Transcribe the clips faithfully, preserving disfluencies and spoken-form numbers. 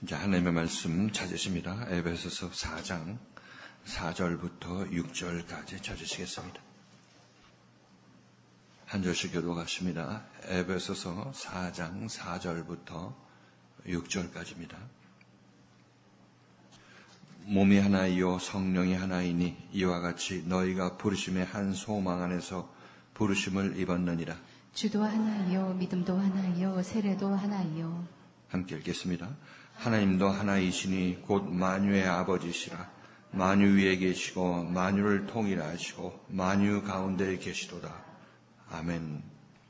이제 하나님의 말씀 찾으십니다. 에베소서 사 장 사 절부터 육 절까지 찾으시겠습니다. 한 절씩 교독하십니다. 에베소서 사 장 사 절부터 육 절까지입니다. 몸이 하나이요 성령이 하나이니 이와 같이 너희가 부르심의 한 소망 안에서 부르심을 입었느니라. 주도 하나이요 믿음도 하나이요 세례도 하나이요. 함께 읽겠습니다. 하나님도 하나이시니 곧 만유의 아버지시라. 만유 위에 계시고 만유를 통일하시고 만유 가운데 계시도다. 아멘.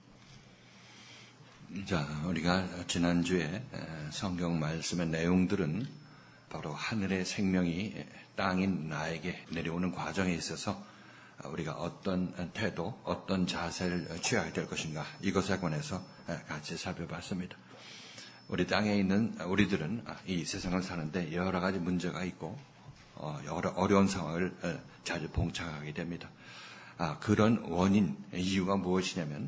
자, 우리가 지난주에 성경 말씀의 내용들은 바로 하늘의 생명이 땅인 나에게 내려오는 과정에 있어서 우리가 어떤 태도, 어떤 자세를 취해야 될 것인가, 이것에 관해서 같이 살펴봤습니다. 우리 땅에 있는 우리들은 이 세상을 사는데 여러 가지 문제가 있고 여러 어려운 상황을 자주 봉착하게 됩니다. 그런 원인, 이유가 무엇이냐면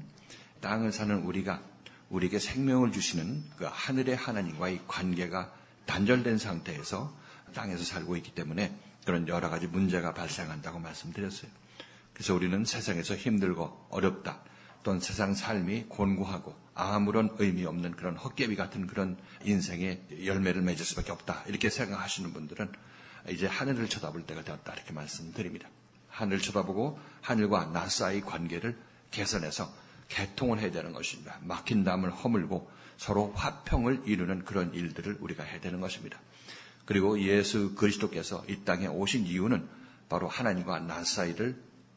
땅을 사는 우리가 우리에게 생명을 주시는 그 하늘의 하나님과의 관계가 단절된 상태에서 땅에서 살고 있기 때문에 그런 여러 가지 문제가 발생한다고 말씀드렸어요. 그래서 우리는 세상에서 힘들고 어렵다, 또는 세상 삶이 곤고하고 아무런 의미 없는 그런 헛개비 같은 그런 인생의 열매를 맺을 수밖에 없다, 이렇게 생각하시는 분들은 이제 하늘을 쳐다볼 때가 되었다, 이렇게 말씀드립니다. 하늘을 쳐다보고 하늘과 나 사이 관계를 개선해서 개통을 해야 되는 것입니다. 막힌 담을 허물고 서로 화평을 이루는 그런 일들을 우리가 해야 되는 것입니다. 그리고 예수 그리스도께서 이 땅에 오신 이유는 바로 하나님과 나 사이를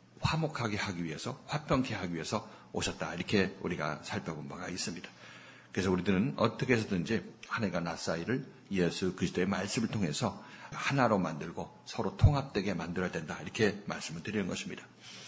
화목하게 하기 위해서, 화평케 하기 위해서 오셨다, 이렇게 우리가 살펴본 바가 있습니다. 그래서 우리들은 어떻게 해서든지 하나님과 나 사이를 예수 그리스도의 말씀을 통해서 하나로 만들고 서로 통합되게 만들어야 된다, 이렇게 말씀을 드리는 것입니다.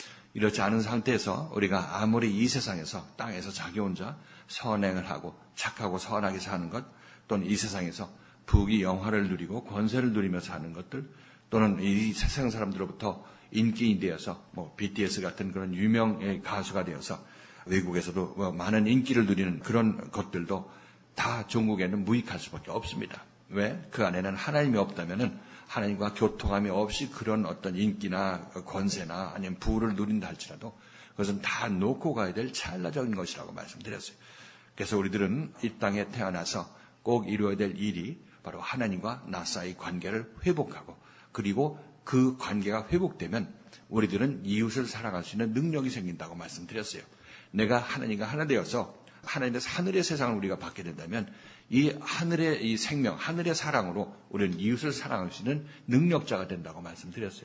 이렇지 않은 상태에서 우리가 아무리 이 세상에서, 땅에서 자기 혼자 선행을 하고 착하고 선하게 사는 것, 또는 이 세상에서 부귀 영화를 누리고 권세를 누리며 사는 것들, 또는 이 세상 사람들로부터 인기인이 되어서 뭐 비티에스 같은 그런 유명 가수가 되어서 외국에서도 뭐 많은 인기를 누리는 그런 것들도 다 종국에는 무익할 수밖에 없습니다. 왜? 그 안에는 하나님이 없다면은, 하나님과 교통함이 없이 그런 어떤 인기나 권세나 아니면 부를 누린다 할지라도 그것은 다 놓고 가야 될 찰나적인 것이라고 말씀드렸어요. 그래서 우리들은 이 땅에 태어나서 꼭 이루어야 될 일이 바로 하나님과 나 사이 관계를 회복하고, 그리고 그 관계가 회복되면 우리들은 이웃을 사랑할 수 있는 능력이 생긴다고 말씀드렸어요. 내가 하나님과 하나 되어서 하나님께서 하늘의 세상을 우리가 받게 된다면 이 하늘의 이 생명, 하늘의 사랑으로 우리는 이웃을 사랑할 수 있는 능력자가 된다고 말씀드렸어요.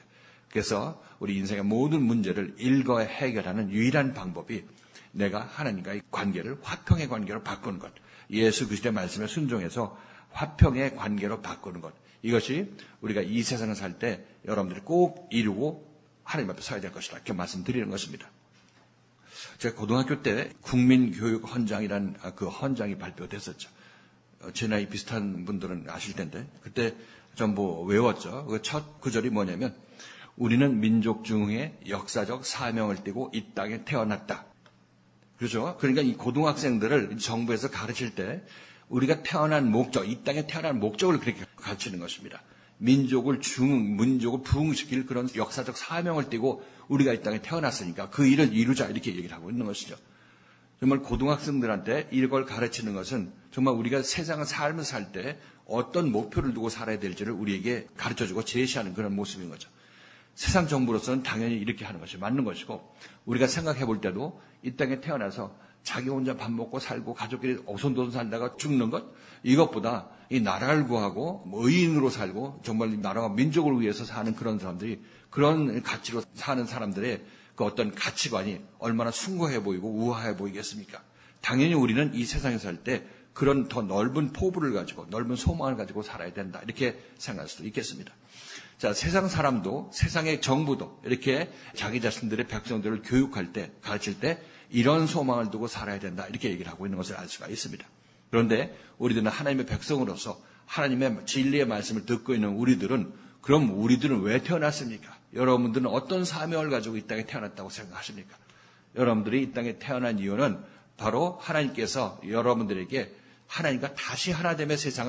그래서 우리 인생의 모든 문제를 일거에 해결하는 유일한 방법이 내가 하나님과의 관계를 화평의 관계로 바꾸는 것, 예수 그리스도의 말씀에 순종해서 화평의 관계로 바꾸는 것, 이것이 우리가 이 세상을 살 때 여러분들이 꼭 이루고 하나님 앞에 서야 될 것이다, 이렇게 말씀드리는 것입니다. 제가 고등학교 때 국민교육 헌장이라는 그 헌장이 발표됐었죠. 제 나이 비슷한 분들은 아실 텐데 그때 전부 외웠죠. 그 첫 구절이 뭐냐면, 우리는 민족 중에 역사적 사명을 띠고 이 땅에 태어났다. 그렇죠? 그러니까 이 고등학생들을 정부에서 가르칠 때 우리가 태어난 목적, 이 땅에 태어난 목적을 그렇게 가르치는 것입니다. 민족을 중, 민족을 부흥시킬 그런 역사적 사명을 띠고 우리가 이 땅에 태어났으니까 그 일을 이루자, 이렇게 얘기를 하고 있는 것이죠. 정말 고등학생들한테 이걸 가르치는 것은 정말 우리가 세상을 삶을 살 때 어떤 목표를 두고 살아야 될지를 우리에게 가르쳐주고 제시하는 그런 모습인 거죠. 세상 정부로서는 당연히 이렇게 하는 것이 맞는 것이고, 우리가 생각해 볼 때도 이 땅에 태어나서 자기 혼자 밥 먹고 살고 가족끼리 오손도손 살다가 죽는 것, 이것보다 이 나라를 구하고 의인으로 살고 정말 나라와 민족을 위해서 사는 그런 사람들이, 그런 가치로 사는 사람들의 그 어떤 가치관이 얼마나 숭고해 보이고 우아해 보이겠습니까? 당연히 우리는 이 세상에 살 때 그런 더 넓은 포부를 가지고 넓은 소망을 가지고 살아야 된다, 이렇게 생각할 수도 있겠습니다. 자, 세상 사람도, 세상의 정부도 이렇게 자기 자신들의 백성들을 교육할 때, 가르칠 때 이런 소망을 두고 살아야 된다, 이렇게 얘기를 하고 있는 것을 알 수가 있습니다. 그런데 우리들은 하나님의 백성으로서 하나님의 진리의 말씀을 듣고 있는 우리들은, 그럼 우리들은 왜 태어났습니까? 여러분들은 어떤 사명을 가지고 이 땅에 태어났다고 생각하십니까? 여러분들이 이 땅에 태어난 이유는 바로 하나님께서 여러분들에게 하나님과 다시 하나됨의 세상을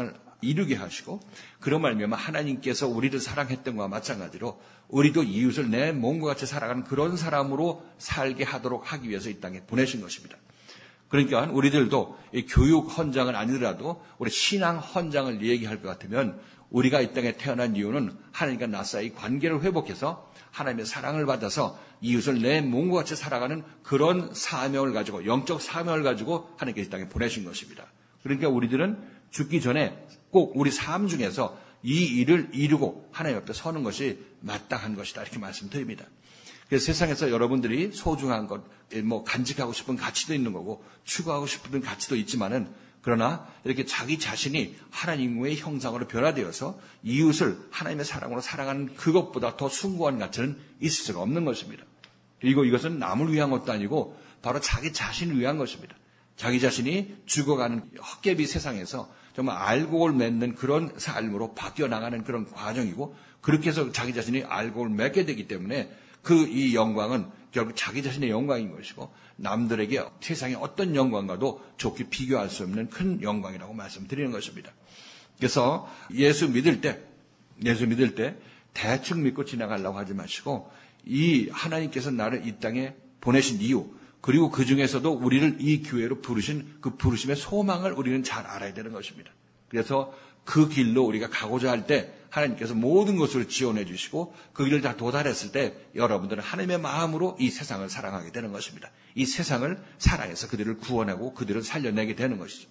이루게 하시고 그런 말미암아 하나님께서 우리를 사랑했던 것과 마찬가지로 우리도 이웃을 내 몸과 같이 살아가는 그런 사람으로 살게 하도록 하기 위해서 이 땅에 보내신 것입니다. 그러니까 우리들도 이 교육 헌장은 아니더라도 우리 신앙 헌장을 얘기할 것 같으면 우리가 이 땅에 태어난 이유는 하나님과 나 사이 관계를 회복해서 하나님의 사랑을 받아서 이웃을 내 몸과 같이 살아가는 그런 사명을 가지고 영적 사명을 가지고 하나님께서 이 땅에 보내신 것입니다. 그러니까 우리들은 죽기 전에 꼭 우리 삶 중에서 이 일을 이루고 하나님 앞에 서는 것이 마땅한 것이다 이렇게 말씀드립니다. 그래서 세상에서 여러분들이 소중한 것, 뭐 간직하고 싶은 가치도 있는 거고 추구하고 싶은 가치도 있지만은 그러나 이렇게 자기 자신이 하나님의 형상으로 변화되어서 이웃을 하나님의 사랑으로 사랑하는 그것보다 더 숭고한 가치는 있을 수가 없는 것입니다. 그리고 이것은 남을 위한 것도 아니고 바로 자기 자신을 위한 것입니다. 자기 자신이 죽어가는 헛개비 세상에서 정말 알곡을 맺는 그런 삶으로 바뀌어 나가는 그런 과정이고 그렇게 해서 자기 자신이 알곡을 맺게 되기 때문에 그 이 영광은 결국 자기 자신의 영광인 것이고 남들에게 세상의 어떤 영광과도 좋게 비교할 수 없는 큰 영광이라고 말씀드리는 것입니다. 그래서 예수 믿을 때, 예수 믿을 때 대충 믿고 지나가려고 하지 마시고 이 하나님께서 나를 이 땅에 보내신 이유 그리고 그 중에서도 우리를 이 교회로 부르신 그 부르심의 소망을 우리는 잘 알아야 되는 것입니다. 그래서 그 길로 우리가 가고자 할 때 하나님께서 모든 것을 지원해 주시고 그 길을 다 도달했을 때 여러분들은 하나님의 마음으로 이 세상을 사랑하게 되는 것입니다. 이 세상을 사랑해서 그들을 구원하고 그들을 살려내게 되는 것이죠.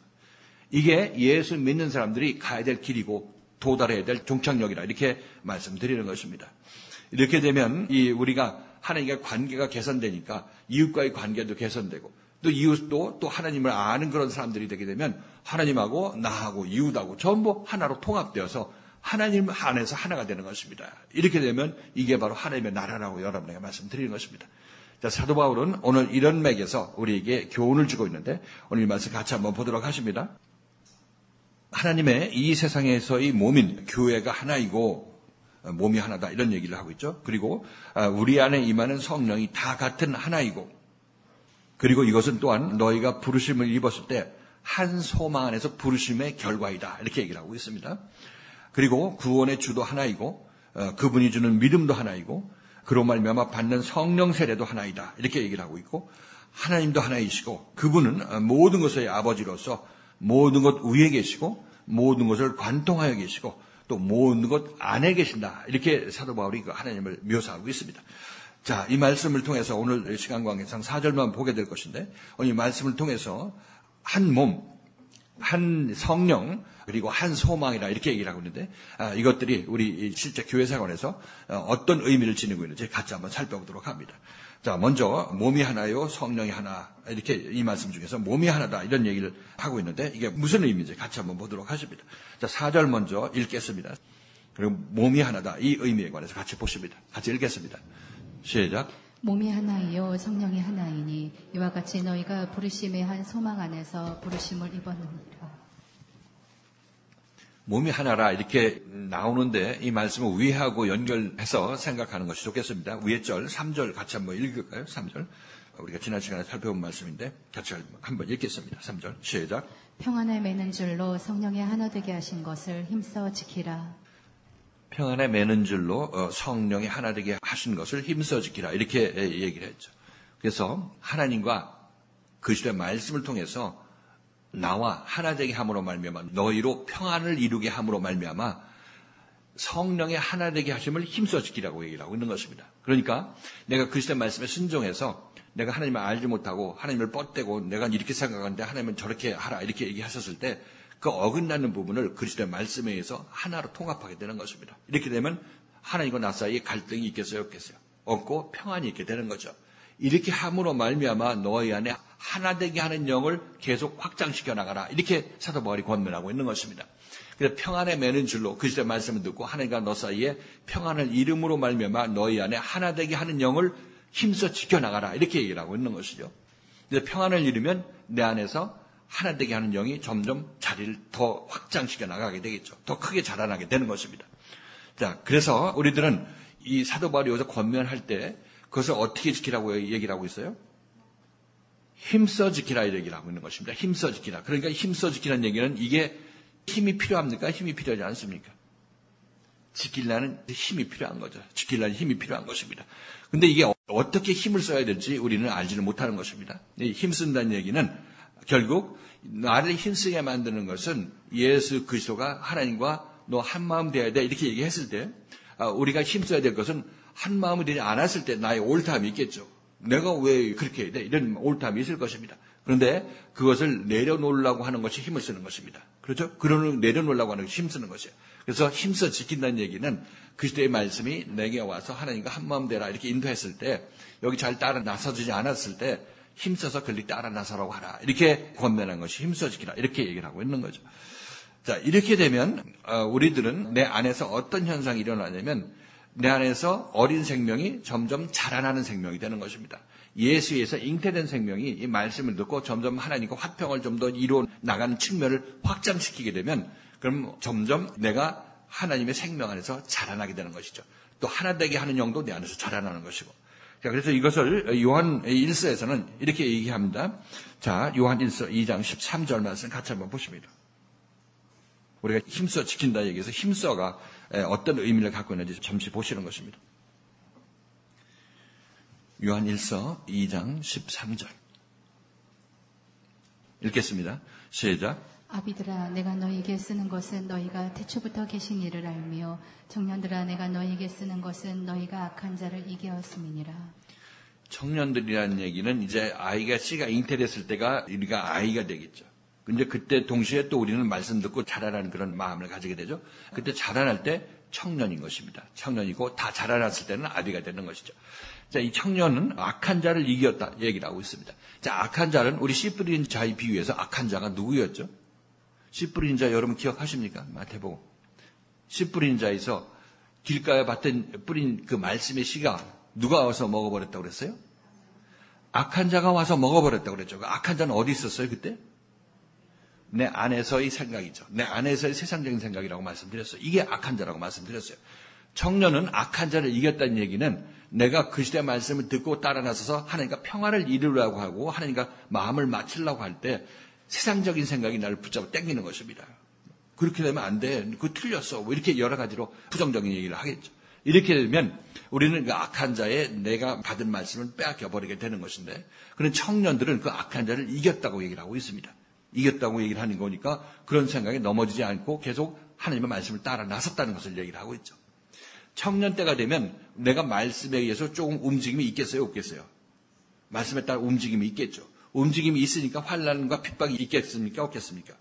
이게 예수 믿는 사람들이 가야 될 길이고 도달해야 될 종착역이라 이렇게 말씀드리는 것입니다. 이렇게 되면 이 우리가 하나님과 관계가 개선되니까 이웃과의 관계도 개선되고 또 이웃도 또 하나님을 아는 그런 사람들이 되게 되면 하나님하고 나하고 이웃하고 전부 하나로 통합되어서 하나님 안에서 하나가 되는 것입니다. 이렇게 되면 이게 바로 하나님의 나라라고 여러분에게 말씀드리는 것입니다. 자, 사도 바울은 오늘 이런 맥에서 우리에게 교훈을 주고 있는데 오늘 이 말씀 같이 한번 보도록 하십니다. 하나님의 이 세상에서의 몸인 교회가 하나이고 몸이 하나다 이런 얘기를 하고 있죠. 그리고 우리 안에 임하는 성령이 다 같은 하나이고 그리고 이것은 또한 너희가 부르심을 입었을 때 한 소망 안에서 부르심의 결과이다 이렇게 얘기를 하고 있습니다. 그리고 구원의 주도 하나이고 그분이 주는 믿음도 하나이고 그로 말미암아 받는 성령 세례도 하나이다 이렇게 얘기를 하고 있고 하나님도 하나이시고 그분은 모든 것의 아버지로서 모든 것 위에 계시고 모든 것을 관통하여 계시고 또 모든 것 안에 계신다 이렇게 사도 바울이 그 하나님을 묘사하고 있습니다. 자, 이 말씀을 통해서 오늘 시간 관계상 사 절만 보게 될 것인데 오늘 이 말씀을 통해서 한 몸, 한 성령 그리고 한 소망이라 이렇게 얘기를 하고 있는데 아, 이것들이 우리 실제 교회 생활에서 어떤 의미를 지니고 있는지 같이 한번 살펴보도록 합니다. 자, 먼저 몸이 하나요, 성령이 하나 이렇게 이 말씀 중에서 몸이 하나다 이런 얘기를 하고 있는데 이게 무슨 의미인지 같이 한번 보도록 하십니다. 자, 사 절 먼저 읽겠습니다. 그리고 몸이 하나다 이 의미에 관해서 같이 보십니다. 같이 읽겠습니다. 시작. 몸이 하나이요 성령이 하나이니 이와 같이 너희가 부르심의 한 소망 안에서 부르심을 입었느니라. 몸이 하나라 이렇게 나오는데 이 말씀을 위하고 연결해서 생각하는 것이 좋겠습니다. 위에 절 삼 절 같이 한번 읽을까요? 삼 절. 우리가 지난 시간에 살펴본 말씀인데 같이 한번 읽겠습니다. 삼 절 시작. 평안을 매는 줄로 성령이 하나 되게 하신 것을 힘써 지키라. 평안에 매는 줄로 성령이 하나 되게 하신 것을 힘써 지키라 이렇게 얘기를 했죠. 그래서 하나님과 그리스도의 말씀을 통해서 나와 하나 되게 함으로 말미암아 너희로 평안을 이루게 함으로 말미암아 성령의 하나 되게 하심을 힘써 지키라고 얘기를 하고 있는 것입니다. 그러니까 내가 그리스도의 말씀에 순종해서 내가 하나님을 알지 못하고 하나님을 뻗대고 내가 이렇게 생각하는데 하나님은 저렇게 하라 이렇게 얘기하셨을 때 그 어긋나는 부분을 그리스도의 말씀에 의해서 하나로 통합하게 되는 것입니다. 이렇게 되면 하나님과 나 사이에 갈등이 있겠어요, 없겠어요? 없고 평안이 있게 되는 거죠. 이렇게 함으로 말미암아 너희 안에 하나 되게 하는 영을 계속 확장시켜 나가라. 이렇게 사도 바울이 권면하고 있는 것입니다. 그래서 평안에 매는 줄로 그리스도의 말씀을 듣고 하나님과 너 사이에 평안을 이름으로 말미암아 너희 안에 하나 되게 하는 영을 힘써 지켜 나가라. 이렇게 얘기를 하고 있는 것이죠. 그래서 평안을 이루면 내 안에서 하나 되게 하는 영이 점점 자리를 더 확장시켜 나가게 되겠죠. 더 크게 자라나게 되는 것입니다. 자, 그래서 우리들은 이 사도 바울이 여기서 권면할 때 그것을 어떻게 지키라고 얘기를 하고 있어요? 힘써 지키라 얘기를 하고 있는 것입니다. 힘써 지키라. 그러니까 힘써 지키라는 얘기는 이게 힘이 필요합니까? 힘이 필요하지 않습니까? 지키려는 힘이 필요한 거죠. 지키려는 힘이 필요한 것입니다. 근데 이게 어떻게 힘을 써야 될지 우리는 알지는 못하는 것입니다. 힘쓴다는 얘기는 결국 나를 힘쓰게 만드는 것은 예수 그리스도가 하나님과 너 한마음 되어야 돼 이렇게 얘기했을 때 우리가 힘써야 될 것은 한마음이 되지 않았을 때 나의 옳다함이 있겠죠. 내가 왜 그렇게 해야 돼? 이런 옳다함이 있을 것입니다. 그런데 그것을 내려놓으려고 하는 것이 힘을 쓰는 것입니다. 그렇죠? 그러는 내려놓으려고 하는 것이 힘쓰는 것이에요. 그래서 힘써 지킨다는 얘기는 그리스도의 말씀이 내게 와서 하나님과 한마음 되라 이렇게 인도했을 때 여기 잘 따라 나서주지 않았을 때 힘써서 그리 따라 나서라고 하라 이렇게 권면한 것이 힘써 지키라 이렇게 얘기를 하고 있는 거죠. 자, 이렇게 되면 우리들은 내 안에서 어떤 현상이 일어나냐면 내 안에서 어린 생명이 점점 자라나는 생명이 되는 것입니다. 예수에서 잉태된 생명이 이 말씀을 듣고 점점 하나님과 화평을 좀 더 이루어 나가는 측면을 확장시키게 되면 그럼 점점 내가 하나님의 생명 안에서 자라나게 되는 것이죠. 또 하나 되게 하는 영도 내 안에서 자라나는 것이고. 자, 그래서 이것을 요한 일서에서는 이렇게 얘기합니다. 자, 요한 일서 이 장 십삼 절 말씀 같이 한번 보십니다. 우리가 힘써 지킨다 얘기해서 힘써가 어떤 의미를 갖고 있는지 잠시 보시는 것입니다. 요한 일서 이 장 십삼 절 읽겠습니다. 시작. 아비들아 내가 너희에게 쓰는 것은 너희가 태초부터 계신 이를 알며 청년들아 내가 너희에게 쓰는 것은 너희가 악한 자를 이겨왔음이니라. 청년들이라는 얘기는 이제 아이가 씨가 잉태됐을 때가 우리가 아이가 되겠죠. 근데 그때 동시에 또 우리는 말씀 듣고 자라나는 그런 마음을 가지게 되죠. 그때 자라날 때 청년인 것입니다. 청년이고 다 자라났을 때는 아비가 되는 것이죠. 자, 이 청년은 악한 자를 이겼다 얘기를 하고 있습니다. 자, 악한 자는 우리 씨 뿌린 자의 비유에서 악한 자가 누구였죠? 씨 뿌린 자 여러분 기억하십니까? 마태복음. 씨 뿌린 자에서 길가에 밭에 뿌린 그 말씀의 씨가 누가 와서 먹어버렸다고 그랬어요? 악한 자가 와서 먹어버렸다고 그랬죠. 그 악한 자는 어디 있었어요 그때? 내 안에서의 생각이죠. 내 안에서의 세상적인 생각이라고 말씀드렸어요. 이게 악한 자라고 말씀드렸어요. 청년은 악한 자를 이겼다는 얘기는 내가 그 시대의 말씀을 듣고 따라 나서서 하나님과 평화를 이루려고 하고 하나님과 마음을 맞추려고 할 때 세상적인 생각이 나를 붙잡아 당기는 것입니다. 그렇게 되면 안 돼. 그거 틀렸어. 뭐 이렇게 여러 가지로 부정적인 얘기를 하겠죠. 이렇게 되면 우리는 그 악한 자에 내가 받은 말씀을 빼앗겨버리게 되는 것인데 그런 청년들은 그 악한 자를 이겼다고 얘기를 하고 있습니다. 이겼다고 얘기를 하는 거니까 그런 생각에 넘어지지 않고 계속 하나님의 말씀을 따라 나섰다는 것을 얘기를 하고 있죠. 청년 때가 되면 내가 말씀에 의해서 조금 움직임이 있겠어요? 없겠어요? 말씀에 따라 움직임이 있겠죠. 움직임이 있으니까 환난과 핍박이 있겠습니까? 없겠습니까?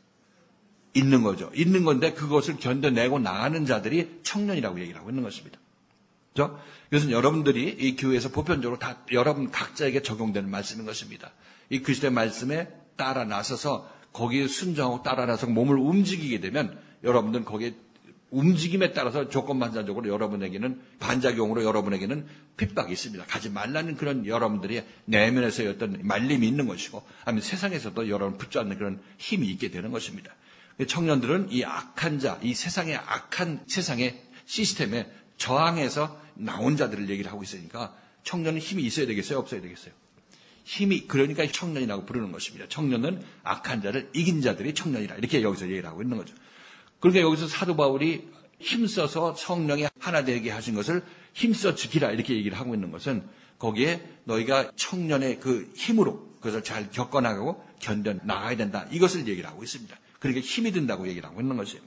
있는 거죠. 있는 건데 그것을 견뎌내고 나가는 자들이 청년이라고 얘기를 하고 있는 것입니다. 그렇죠? 그래서 여러분들이 이 교회에서 보편적으로 다 여러분 각자에게 적용되는 말씀인 것입니다. 이 그리스도의 말씀에 따라 나서서 거기에 순종하고 따라 나서 몸을 움직이게 되면 여러분들은 거기에 움직임에 따라서 조건반사적으로 여러분에게는 반작용으로 여러분에게는 핍박이 있습니다. 가지 말라는 그런 여러분들의 내면에서의 어떤 말림이 있는 것이고 아니면 세상에서도 여러분 붙잡는 그런 힘이 있게 되는 것입니다. 청년들은 이 악한 자, 이 세상의 악한 세상의 시스템에 저항해서 나온 자들을 얘기를 하고 있으니까 청년은 힘이 있어야 되겠어요? 없어야 되겠어요? 힘이 그러니까 청년이라고 부르는 것입니다. 청년은 악한 자를 이긴 자들이 청년이라 이렇게 여기서 얘기를 하고 있는 거죠. 그러니까 여기서 사도 바울이 힘써서 성령이 하나 되게 하신 것을 힘써 지키라 이렇게 얘기를 하고 있는 것은 거기에 너희가 청년의 그 힘으로 그것을 잘 겪어나가고 견뎌 나가야 된다. 이것을 얘기를 하고 있습니다. 그러니까 힘이 든다고 얘기를 하고 있는 것이에요.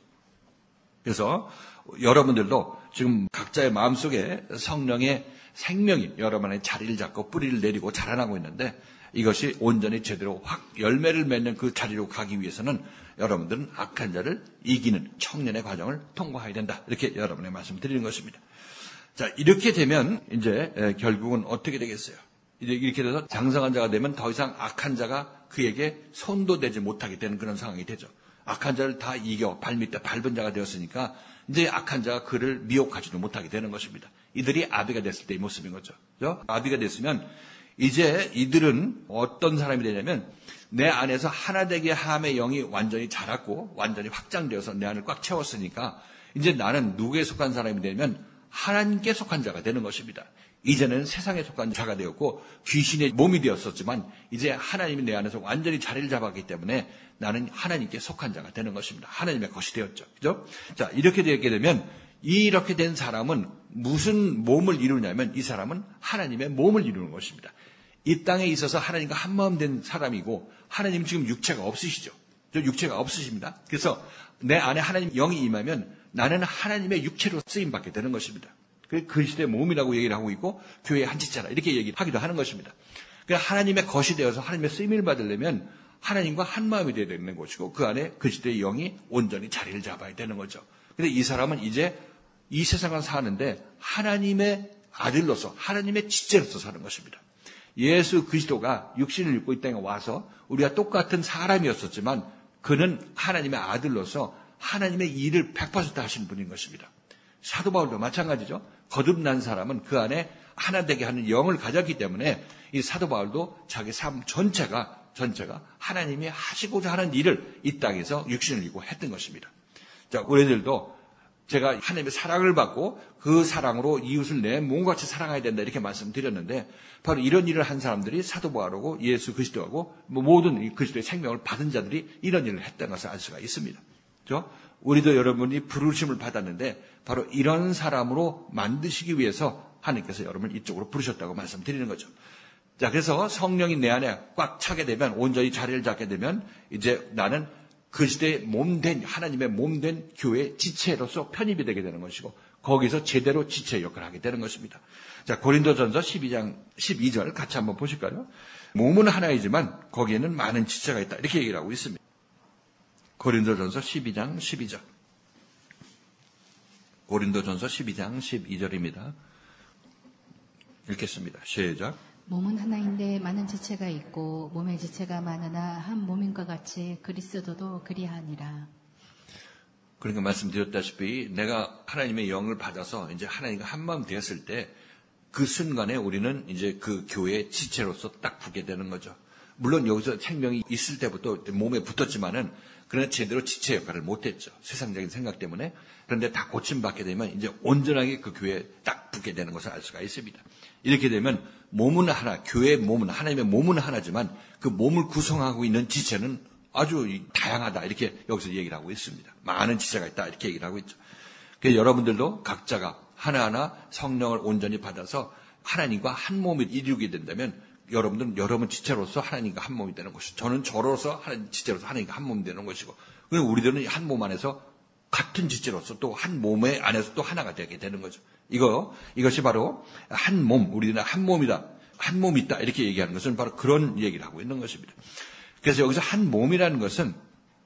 그래서 여러분들도 지금 각자의 마음속에 성령의 생명이 여러분의 자리를 잡고 뿌리를 내리고 자라나고 있는데 이것이 온전히 제대로 확 열매를 맺는 그 자리로 가기 위해서는 여러분들은 악한 자를 이기는 청년의 과정을 통과해야 된다. 이렇게 여러분의 말씀 드리는 것입니다. 자, 이렇게 되면 이제 결국은 어떻게 되겠어요? 이렇게 돼서 장성한 자가 되면 더 이상 악한 자가 그에게 손도 대지 못하게 되는 그런 상황이 되죠. 악한 자를 다 이겨 발밑에 밟은 자가 되었으니까 이제 악한 자가 그를 미혹하지도 못하게 되는 것입니다. 이들이 아비가 됐을 때의 모습인 거죠. 그렇죠? 아비가 됐으면 이제 이들은 어떤 사람이 되냐면 내 안에서 하나 되게 함의 영이 완전히 자랐고 완전히 확장되어서 내 안을 꽉 채웠으니까 이제 나는 누구에 속한 사람이 되면 하나님께 속한 자가 되는 것입니다. 이제는 세상에 속한 자가 되었고 귀신의 몸이 되었었지만 이제 하나님이 내 안에서 완전히 자리를 잡았기 때문에 나는 하나님께 속한 자가 되는 것입니다. 하나님의 것이 되었죠. 그죠? 자, 이렇게 되게 되면 이렇게 된 사람은 무슨 몸을 이루냐면 이 사람은 하나님의 몸을 이루는 것입니다. 이 땅에 있어서 하나님과 한마음 된 사람이고 하나님 지금 육체가 없으시죠. 저 육체가 없으십니다. 그래서 내 안에 하나님 영이 임하면 나는 하나님의 육체로 쓰임받게 되는 것입니다. 그리스도의 몸이라고 얘기를 하고 있고 교회의 한 지체라 이렇게 얘기하기도 하는 것입니다. 그러니까 하나님의 것이 되어서 하나님의 쓰임을 받으려면 하나님과 한 마음이 되어야 되는 것이고 그 안에 그리스도의 영이 온전히 자리를 잡아야 되는 거죠. 그런데 이 사람은 이제 이 세상을 사는데 하나님의 아들로서 하나님의 지체로서 사는 것입니다. 예수 그리스도가 육신을 입고 이 땅에 와서 우리가 똑같은 사람이었었지만 그는 하나님의 아들로서 하나님의 일을 백 퍼센트 하신 분인 것입니다. 사도 바울도 마찬가지죠. 거듭난 사람은 그 안에 하나 되게 하는 영을 가졌기 때문에 이 사도 바울도 자기 삶 전체가 전체가 하나님이 하시고자 하는 일을 이 땅에서 육신을 입고 했던 것입니다. 자, 우리들도 제가 하나님의 사랑을 받고 그 사랑으로 이웃을 내 몸같이 사랑해야 된다 이렇게 말씀드렸는데 바로 이런 일을 한 사람들이 사도 바울하고 예수 그리스도하고 모든 그리스도의 생명을 받은 자들이 이런 일을 했다는 것을 알 수가 있습니다. 그렇죠? 우리도 여러분이 부르심을 받았는데 바로 이런 사람으로 만드시기 위해서 하나님께서 여러분을 이쪽으로 부르셨다고 말씀드리는 거죠. 자, 그래서 성령이 내 안에 꽉 차게 되면 온전히 자리를 잡게 되면 이제 나는 그리스도의 몸된 하나님의 몸된 교회 지체로서 편입이 되게 되는 것이고 거기서 제대로 지체 역할을 하게 되는 것입니다. 자, 고린도전서 십이 장 십이 절 같이 한번 보실까요? 몸은 하나이지만 거기에는 많은 지체가 있다 이렇게 얘기를 하고 있습니다. 고린도전서 십이 장 십이 절. 고린도전서 십이 장 십이 절입니다. 읽겠습니다. 시작. 몸은 하나인데 많은 지체가 있고 몸의 지체가 많으나 한 몸인과 같이 그리스도도 그리하니라. 그러니까 말씀드렸다시피 내가 하나님의 영을 받아서 이제 하나님과 한마음 되었을 때 그 순간에 우리는 이제 그 교회의 지체로서 딱 붙게 되는 거죠. 물론 여기서 생명이 있을 때부터 몸에 붙었지만은 그러나 제대로 지체 역할을 못했죠. 세상적인 생각 때문에. 그런데 다 고침받게 되면 이제 온전하게 그 교회에 딱 붙게 되는 것을 알 수가 있습니다. 이렇게 되면 몸은 하나, 교회의 몸은 하나님의 몸은 하나지만 그 몸을 구성하고 있는 지체는 아주 다양하다 이렇게 여기서 얘기를 하고 있습니다. 많은 지체가 있다 이렇게 얘기를 하고 있죠. 그래서 여러분들도 각자가 하나하나 성령을 온전히 받아서 하나님과 한 몸을 이루게 된다면 여러분들은 여러분 지체로서 하나님과 한 몸이 되는 것이고 저는 저로서 하나님 지체로서 하나님과 한 몸이 되는 것이고 우리들은 한 몸 안에서 같은 지체로서 또 한 몸의 안에서 또 하나가 되게 되는 거죠. 이거 이것이 바로 한 몸, 우리는 한 몸이다, 한 몸이 있다 이렇게 얘기하는 것은 바로 그런 얘기를 하고 있는 것입니다. 그래서 여기서 한 몸이라는 것은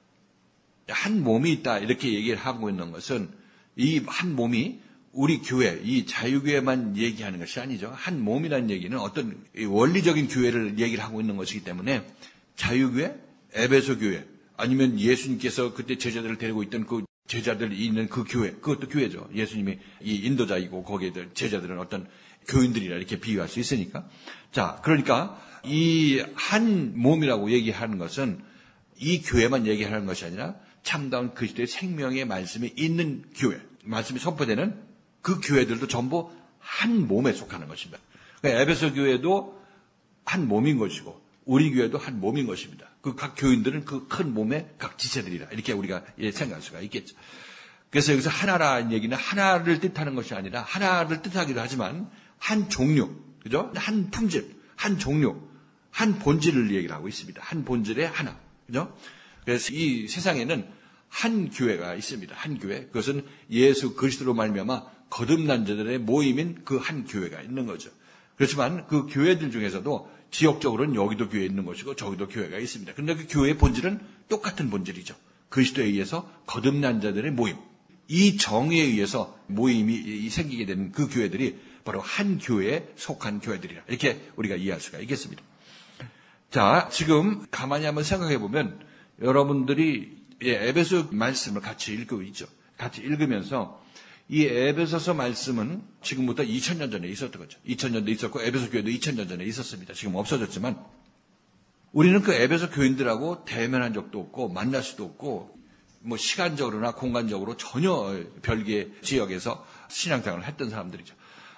한 몸이 있다 이렇게 얘기를 하고 있는 것은 이 한 몸이 우리 교회, 이 자유교회만 얘기하는 것이 아니죠. 한 몸이라는 얘기는 어떤 원리적인 교회를 얘기를 하고 있는 것이기 때문에 자유교회, 에베소 교회, 아니면 예수님께서 그때 제자들을 데리고 있던 그 제자들이 있는 그 교회, 그것도 교회죠. 예수님이 이 인도자이고 거기에 제자들은 어떤 교인들이라 이렇게 비유할 수 있으니까. 자, 그러니까 이 한 몸이라고 얘기하는 것은 이 교회만 얘기하는 것이 아니라 참다운 그리스도의 생명의 말씀이 있는 교회, 말씀이 선포되는 그 교회들도 전부 한 몸에 속하는 것입니다. 그러니까 에베소 교회도 한 몸인 것이고 우리 교회도 한 몸인 것입니다. 그 각 교인들은 그 큰 몸의 각 지체들이라 이렇게 우리가 생각할 수가 있겠죠. 그래서 여기서 하나라는 얘기는 하나를 뜻하는 것이 아니라 하나를 뜻하기도 하지만 한 종류, 그죠? 한 품질, 한 종류, 한 본질을 얘기를 하고 있습니다. 한 본질의 하나, 그죠? 그래서 이 세상에는 한 교회가 있습니다. 한 교회. 그것은 예수 그리스도로 말미암아 거듭난 자들의 모임인 그 한 교회가 있는 거죠. 그렇지만 그 교회들 중에서도 지역적으로는 여기도 교회 있는 것이고 저기도 교회가 있습니다. 그런데 그 교회의 본질은 똑같은 본질이죠. 그리스도에 의해서 거듭난 자들의 모임. 이 정의에 의해서 모임이 생기게 되는 그 교회들이 바로 한 교회에 속한 교회들이라 이렇게 우리가 이해할 수가 있겠습니다. 자, 지금 가만히 한번 생각해 보면 여러분들이 에베소 말씀을 같이 읽고 있죠. 같이 읽으면서 이 에베소서 말씀은 지금부터 이천 년 전에 있었던 거죠. 이천 년도 있었고 에베소 교회도 이천 년 전에 있었습니다. 지금 없어졌지만 우리는 그 에베소 교인들하고 대면한 적도 없고 만날 수도 없고 뭐 시간적으로나 공간적으로 전혀 별개의 지역에서 신앙생활을 했던 사람들이죠.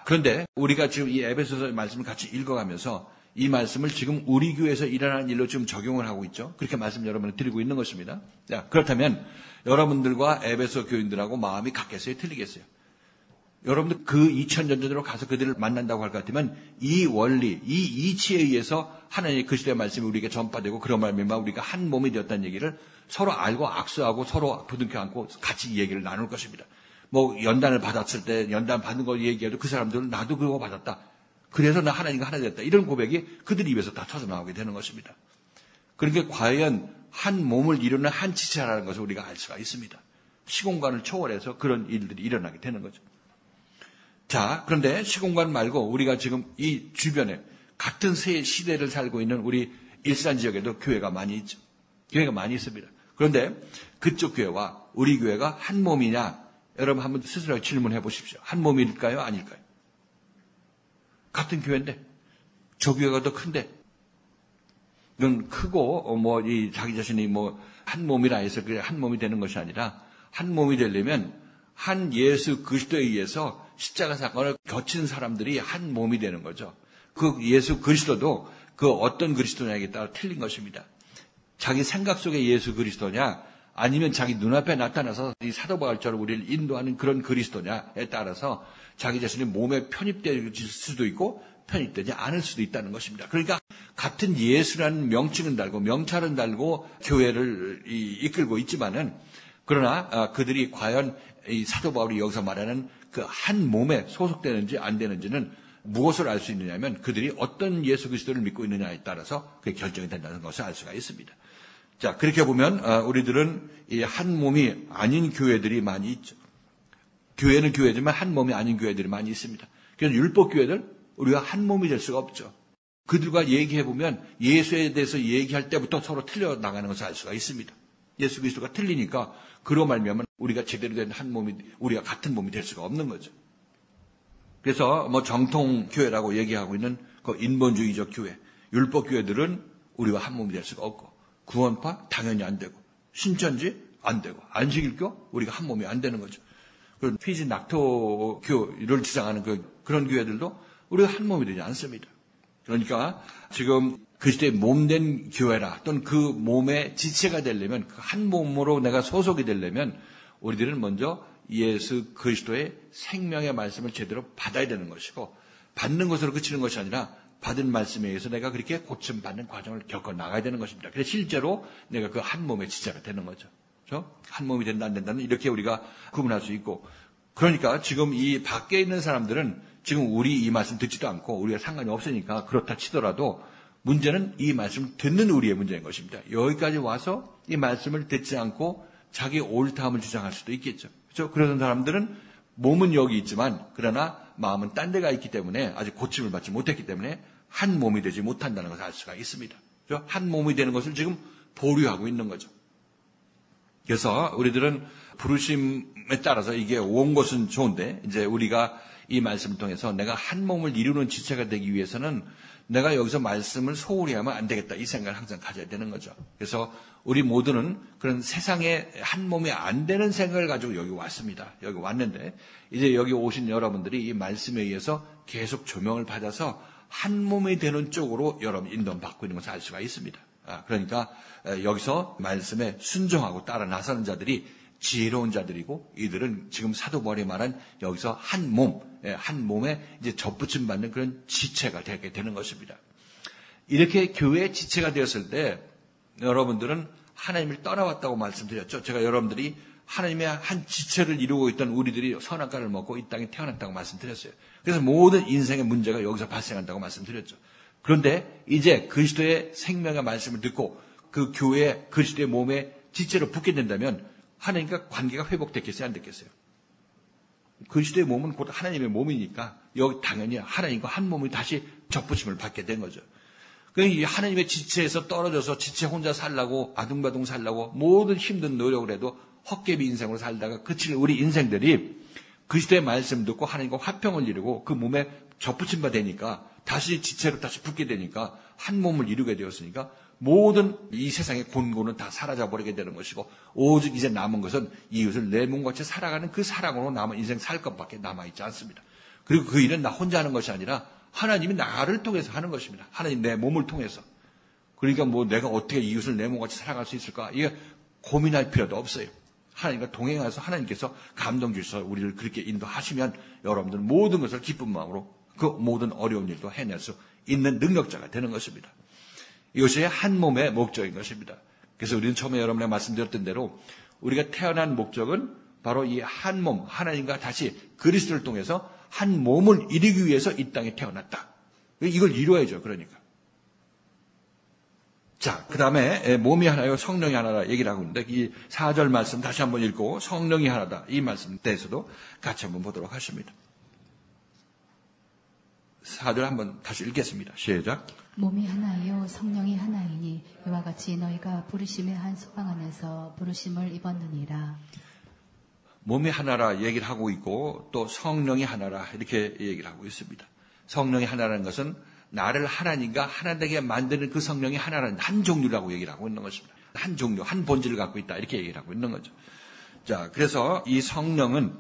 그런데 우리가 지금 이 에베소서 말씀을 같이 읽어가면서 이 말씀을 지금 우리 교회에서 일어나는 일로 지금 적용을 하고 있죠. 그렇게 말씀 여러분을 드리고 있는 것입니다. 자, 그렇다면 여러분들과 에베소 교인들하고 마음이 같겠어요? 틀리겠어요? 여러분들 그 이천 년 전으로 가서 그들을 만난다고 할 것 같으면 이 원리, 이 이치에 의해서 하나님의 그 시대의 말씀이 우리에게 전파되고 그런 말미암아 우리가 한 몸이 되었다는 얘기를 서로 알고 악수하고 서로 부둥켜 안고 같이 얘기를 나눌 것입니다. 뭐 연단을 받았을 때 연단 받는 거 얘기해도 그 사람들은 나도 그거 받았다. 그래서 나 하나님과 하나 됐다. 이런 고백이 그들 입에서 다 터져나오게 되는 것입니다. 그러니까 과연 한 몸을 이루는 한 지체라는 것을 우리가 알 수가 있습니다. 시공간을 초월해서 그런 일들이 일어나게 되는 거죠. 자, 그런데 시공간 말고 우리가 지금 이 주변에 같은 새 시대를 살고 있는 우리 일산 지역에도 교회가 많이 있죠. 교회가 많이 있습니다. 그런데 그쪽 교회와 우리 교회가 한 몸이냐? 여러분 한번 스스로 질문해 보십시오. 한 몸일까요? 아닐까요? 같은 교회인데 저 교회가 더 큰데 이건 크고 뭐 이 자기 자신이 뭐 한 몸이라 해서 그게 한 몸이 되는 것이 아니라 한 몸이 되려면 한 예수 그리스도에 의해서 십자가 사건을 거친 사람들이 한 몸이 되는 거죠. 그 예수 그리스도도 그 어떤 그리스도냐에 따라 틀린 것입니다. 자기 생각 속의 예수 그리스도냐 아니면 자기 눈앞에 나타나서 이 사도 바울처럼 우리를 인도하는 그런 그리스도냐에 따라서 자기 자신이 몸에 편입될 수도 있고 편입되지 않을 수도 있다는 것입니다. 그러니까 같은 예수라는 명칭은 달고 명찰은 달고 교회를 이끌고 있지만은 그러나 그들이 과연 이 사도 바울이 여기서 말하는 그 한 몸에 소속되는지 안 되는지는 무엇을 알 수 있느냐면 그들이 어떤 예수 그리스도를 믿고 있느냐에 따라서 그게 결정이 된다는 것을 알 수가 있습니다. 자, 그렇게 보면 우리들은 이 한 몸이 아닌 교회들이 많이 있죠. 교회는 교회지만 한 몸이 아닌 교회들이 많이 있습니다. 그래서 율법 교회들 우리가 한 몸이 될 수가 없죠. 그들과 얘기해 보면 예수에 대해서 얘기할 때부터 서로 틀려 나가는 것을 알 수가 있습니다. 예수 그리스도가 틀리니까 그로 말미암아 우리가 제대로 된 한 몸이 우리가 같은 몸이 될 수가 없는 거죠. 그래서 뭐 정통 교회라고 얘기하고 있는 그 인본주의적 교회, 율법 교회들은 우리와 한 몸이 될 수가 없고 구원파 당연히 안 되고 신천지 안 되고 안식일교 우리가 한 몸이 안 되는 거죠. 그 피지 낙토교를 주장하는 그 그런 교회들도 우리가 한 몸이 되지 않습니다. 그러니까 지금 그리스도의 몸된 교회라 또는 그 몸의 지체가 되려면 그 한 몸으로 내가 소속이 되려면 우리들은 먼저 예수 그리스도의 생명의 말씀을 제대로 받아야 되는 것이고 받는 것으로 그치는 것이 아니라 받은 말씀에 의해서 내가 그렇게 고침받는 과정을 겪어 나가야 되는 것입니다. 그래서 실제로 내가 그 한 몸의 지체가 되는 거죠. 그렇죠? 한 몸이 된다 안 된다는 이렇게 우리가 구분할 수 있고 그러니까 지금 이 밖에 있는 사람들은 지금 우리 이 말씀 듣지도 않고 우리가 상관이 없으니까 그렇다 치더라도 문제는 이 말씀을 듣는 우리의 문제인 것입니다. 여기까지 와서 이 말씀을 듣지 않고 자기 옳다함을 주장할 수도 있겠죠. 그렇죠? 그런 사람들은 몸은 여기 있지만 그러나 마음은 딴 데가 있기 때문에 아직 고침을 받지 못했기 때문에 한 몸이 되지 못한다는 것을 알 수가 있습니다. 그렇죠? 한 몸이 되는 것을 지금 보류하고 있는 거죠. 그래서 우리들은 부르심에 따라서 이게 온 것은 좋은데 이제 우리가 이 말씀을 통해서 내가 한 몸을 이루는 지체가 되기 위해서는 내가 여기서 말씀을 소홀히 하면 안 되겠다 이 생각을 항상 가져야 되는 거죠. 그래서 우리 모두는 그런 세상에 한 몸이 안 되는 생각을 가지고 여기 왔습니다. 여기 왔는데 이제 여기 오신 여러분들이 이 말씀에 의해서 계속 조명을 받아서 한 몸이 되는 쪽으로 여러분 인도받고 있는 것을 알 수가 있습니다. 아, 그러니까 여기서 말씀에 순종하고 따라 나서는 자들이 지혜로운 자들이고 이들은 지금 사도 바울이 말한 여기서 한 몸, 한 몸에 이제 접붙임 받는 그런 지체가 되게 되는 것입니다. 이렇게 교회의 지체가 되었을 때 여러분들은 하나님을 떠나왔다고 말씀드렸죠. 제가 여러분들이 하나님의 한 지체를 이루고 있던 우리들이 선악과를 먹고 이 땅에 태어났다고 말씀드렸어요. 그래서 모든 인생의 문제가 여기서 발생한다고 말씀드렸죠. 그런데 이제 그리스도의 생명의 말씀을 듣고 그 교회 그리스도의 몸에 지체로 붙게 된다면 하나님과 관계가 회복됐겠어요? 안 됐겠어요? 그리스도의 몸은 곧 하나님의 몸이니까 여기 당연히 하나님과 한 몸이 다시 접붙임을 받게 된 거죠. 그러니까 하나님의 지체에서 떨어져서 지체 혼자 살라고 아둥바둥 살라고 모든 힘든 노력을 해도 헛개비 인생으로 살다가 그칠 우리 인생들이 그리스도의 말씀 듣고 하나님과 화평을 이루고 그 몸에 접붙임 받으니까 다시 지체로 다시 붙게 되니까 한 몸을 이루게 되었으니까 모든 이 세상의 곤고는 다 사라져버리게 되는 것이고 오직 이제 남은 것은 이웃을 내 몸같이 살아가는 그 사랑으로 남은 인생 살 것밖에 남아있지 않습니다. 그리고 그 일은 나 혼자 하는 것이 아니라 하나님이 나를 통해서 하는 것입니다. 하나님 내 몸을 통해서. 그러니까 뭐 내가 어떻게 이웃을 내 몸같이 사랑할 수 있을까? 이게 고민할 필요도 없어요. 하나님과 동행해서 하나님께서 감동 주셔서 우리를 그렇게 인도하시면 여러분들은 모든 것을 기쁜 마음으로 그 모든 어려운 일도 해낼 수 있는 능력자가 되는 것입니다. 이것이 한 몸의 목적인 것입니다. 그래서 우리는 처음에 여러분에게 말씀드렸던 대로 우리가 태어난 목적은 바로 이 한 몸, 하나님과 다시 그리스도를 통해서 한 몸을 이루기 위해서 이 땅에 태어났다. 이걸 이루어야죠. 그러니까. 자, 그 다음에 몸이 하나요, 성령이 하나라 얘기를 하고 있는데 이 사 절 말씀 다시 한번 읽고 성령이 하나다. 이 말씀에 대해서도 같이 한번 보도록 하십니다. 사 절 한번 다시 읽겠습니다. 시작. 몸이 하나이요 성령이 하나이니 이와 같이 너희가 부르심의 한 소망 안에서 부르심을 입었느니라. 몸이 하나라 얘기를 하고 있고 또 성령이 하나라 이렇게 얘기를 하고 있습니다. 성령이 하나라는 것은 나를 하나님과 하나 되게 만드는 그 성령이 하나라는 한 종류라고 얘기를 하고 있는 것입니다. 한 종류, 한 본질을 갖고 있다 이렇게 얘기를 하고 있는 거죠. 자, 그래서 이 성령은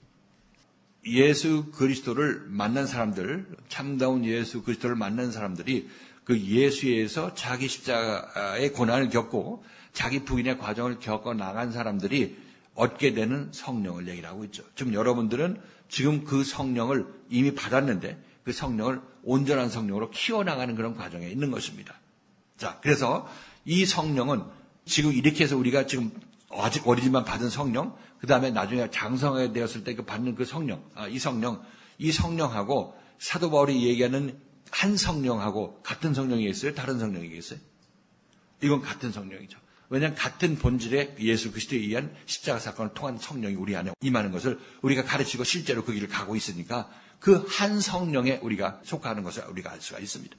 예수 그리스도를 만난 사람들, 참다운 예수 그리스도를 만난 사람들이 그 예수에서 자기 십자가의 고난을 겪고 자기 부인의 과정을 겪어 나간 사람들이 얻게 되는 성령을 얘기를 하고 있죠. 지금 여러분들은 지금 그 성령을 이미 받았는데 그 성령을 온전한 성령으로 키워나가는 그런 과정에 있는 것입니다. 자, 그래서 이 성령은 지금 이렇게 해서 우리가 지금 아직 어리지만 받은 성령, 그 다음에 나중에 장성하게 되었을 때 그 받는 그 성령, 아, 이 성령, 이 성령하고 사도 바울이 얘기하는 한 성령하고 같은 성령이 있어요? 다른 성령이 있어요? 이건 같은 성령이죠. 왜냐하면 같은 본질의 예수 그리스도에 의한 십자가 사건을 통한 성령이 우리 안에 임하는 것을 우리가 가르치고 실제로 그 길을 가고 있으니까 그 한 성령에 우리가 속하는 것을 우리가 알 수가 있습니다.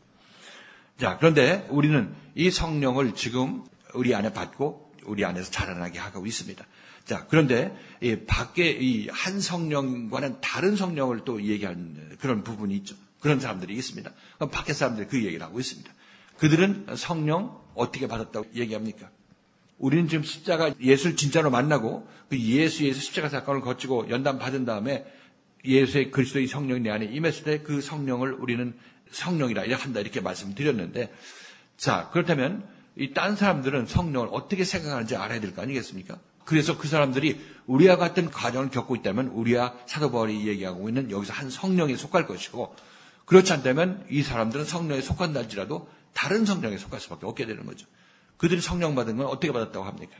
자, 그런데 우리는 이 성령을 지금 우리 안에 받고 우리 안에서 자라나게 하고 있습니다. 자, 그런데 이 밖에 이 한 성령과는 다른 성령을 또 얘기하는 그런 부분이 있죠. 그런 사람들이 있습니다. 그럼 밖에 사람들이 그 얘기를 하고 있습니다. 그들은 성령 어떻게 받았다고 얘기합니까? 우리는 지금 십자가 예수를 진짜로 만나고 그 예수에서 십자가 사건을 거치고 연단 받은 다음에 예수의 그리스도의 성령이 내 안에 임했을 때 그 성령을 우리는 성령이라 한다 이렇게 말씀드렸는데, 자, 그렇다면 이 딴 사람들은 성령을 어떻게 생각하는지 알아야 될 거 아니겠습니까? 그래서 그 사람들이 우리와 같은 과정을 겪고 있다면 우리와 사도 바울이 얘기하고 있는 여기서 한 성령에 속할 것이고, 그렇지 않다면 이 사람들은 성령에 속한다 할지라도 다른 성령에 속할 수밖에 없게 되는 거죠. 그들이 성령 받은 건 어떻게 받았다고 합니까?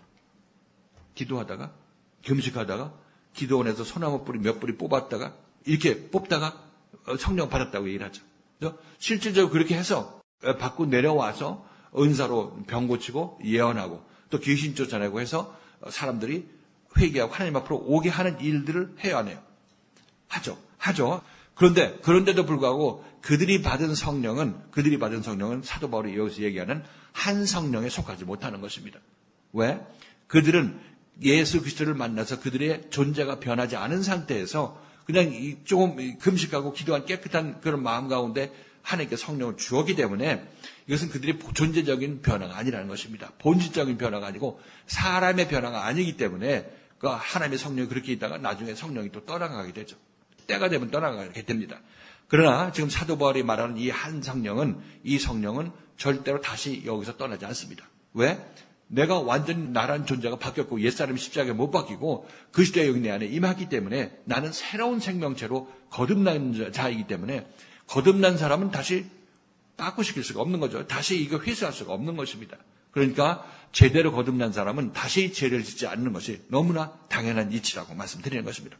기도하다가, 금식하다가, 기도원에서 소나무 뿌리 몇 뿌리 뽑았다가, 이렇게 뽑다가 성령 받았다고 얘기를 하죠. 그래서 실질적으로 그렇게 해서 받고 내려와서 은사로 병 고치고 예언하고 또 귀신 쫓아내고 해서 사람들이 회개하고 하나님 앞으로 오게 하는 일들을 해야 하네요. 하죠. 하죠. 그런데, 그런데도 불구하고 그들이 받은 성령은, 그들이 받은 성령은 사도 바울이 여기서 얘기하는 한 성령에 속하지 못하는 것입니다. 왜? 그들은 예수 그리스도를 만나서 그들의 존재가 변하지 않은 상태에서 그냥 조금 금식하고 기도한 깨끗한 그런 마음 가운데 하나님께 성령을 주었기 때문에 이것은 그들의 존재적인 변화가 아니라는 것입니다. 본질적인 변화가 아니고 사람의 변화가 아니기 때문에 그 하나님의 성령이 그렇게 있다가 나중에 성령이 또 떠나가게 되죠. 때가 되면 떠나가게 됩니다. 그러나 지금 사도 바울이 말하는 이 한 성령은, 이 성령은 절대로 다시 여기서 떠나지 않습니다. 왜? 내가 완전히 나라는 존재가 바뀌었고 옛사람이 십자가에 못 박히고 그리스도의 영이 내 안에 임하기 때문에 나는 새로운 생명체로 거듭난 자이기 때문에 거듭난 사람은 다시 바꾸시킬 수가 없는 거죠. 다시 이거 회수할 수가 없는 것입니다. 그러니까 제대로 거듭난 사람은 다시 죄를 짓지 않는 것이 너무나 당연한 이치라고 말씀드리는 것입니다.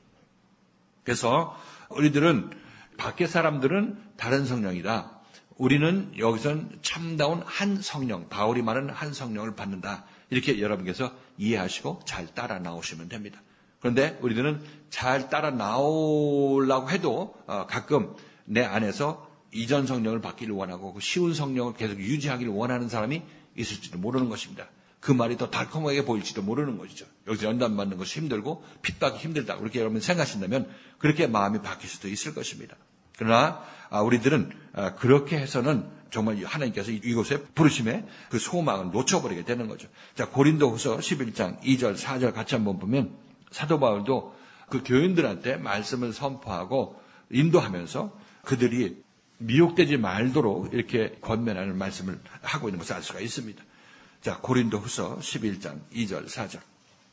그래서 우리들은 밖의 사람들은 다른 성령이다. 우리는 여기선 참다운 한 성령, 바울이 말하는 한 성령을 받는다. 이렇게 여러분께서 이해하시고 잘 따라 나오시면 됩니다. 그런데 우리들은 잘 따라 나오려고 해도 가끔 내 안에서 이전 성령을 받기를 원하고 그 쉬운 성령을 계속 유지하기를 원하는 사람이 있을지도 모르는 것입니다. 그 말이 더 달콤하게 보일지도 모르는 것이죠. 여기서 연단 받는 것이 힘들고 핍박이 힘들다. 그렇게 여러분 생각하신다면 그렇게 마음이 바뀔 수도 있을 것입니다. 그러나 우리들은 그렇게 해서는 정말 하나님께서 이곳에 부르심의 그 소망을 놓쳐버리게 되는 거죠. 자, 고린도후서 십일 장 이 절 사 절 같이 한번 보면 사도 바울도 그 교인들한테 말씀을 선포하고 인도하면서 그들이 미혹되지 말도록 이렇게 권면하는 말씀을 하고 있는 것을 알 수가 있습니다. 자, 고린도후서 십일 장 이 절 사 절.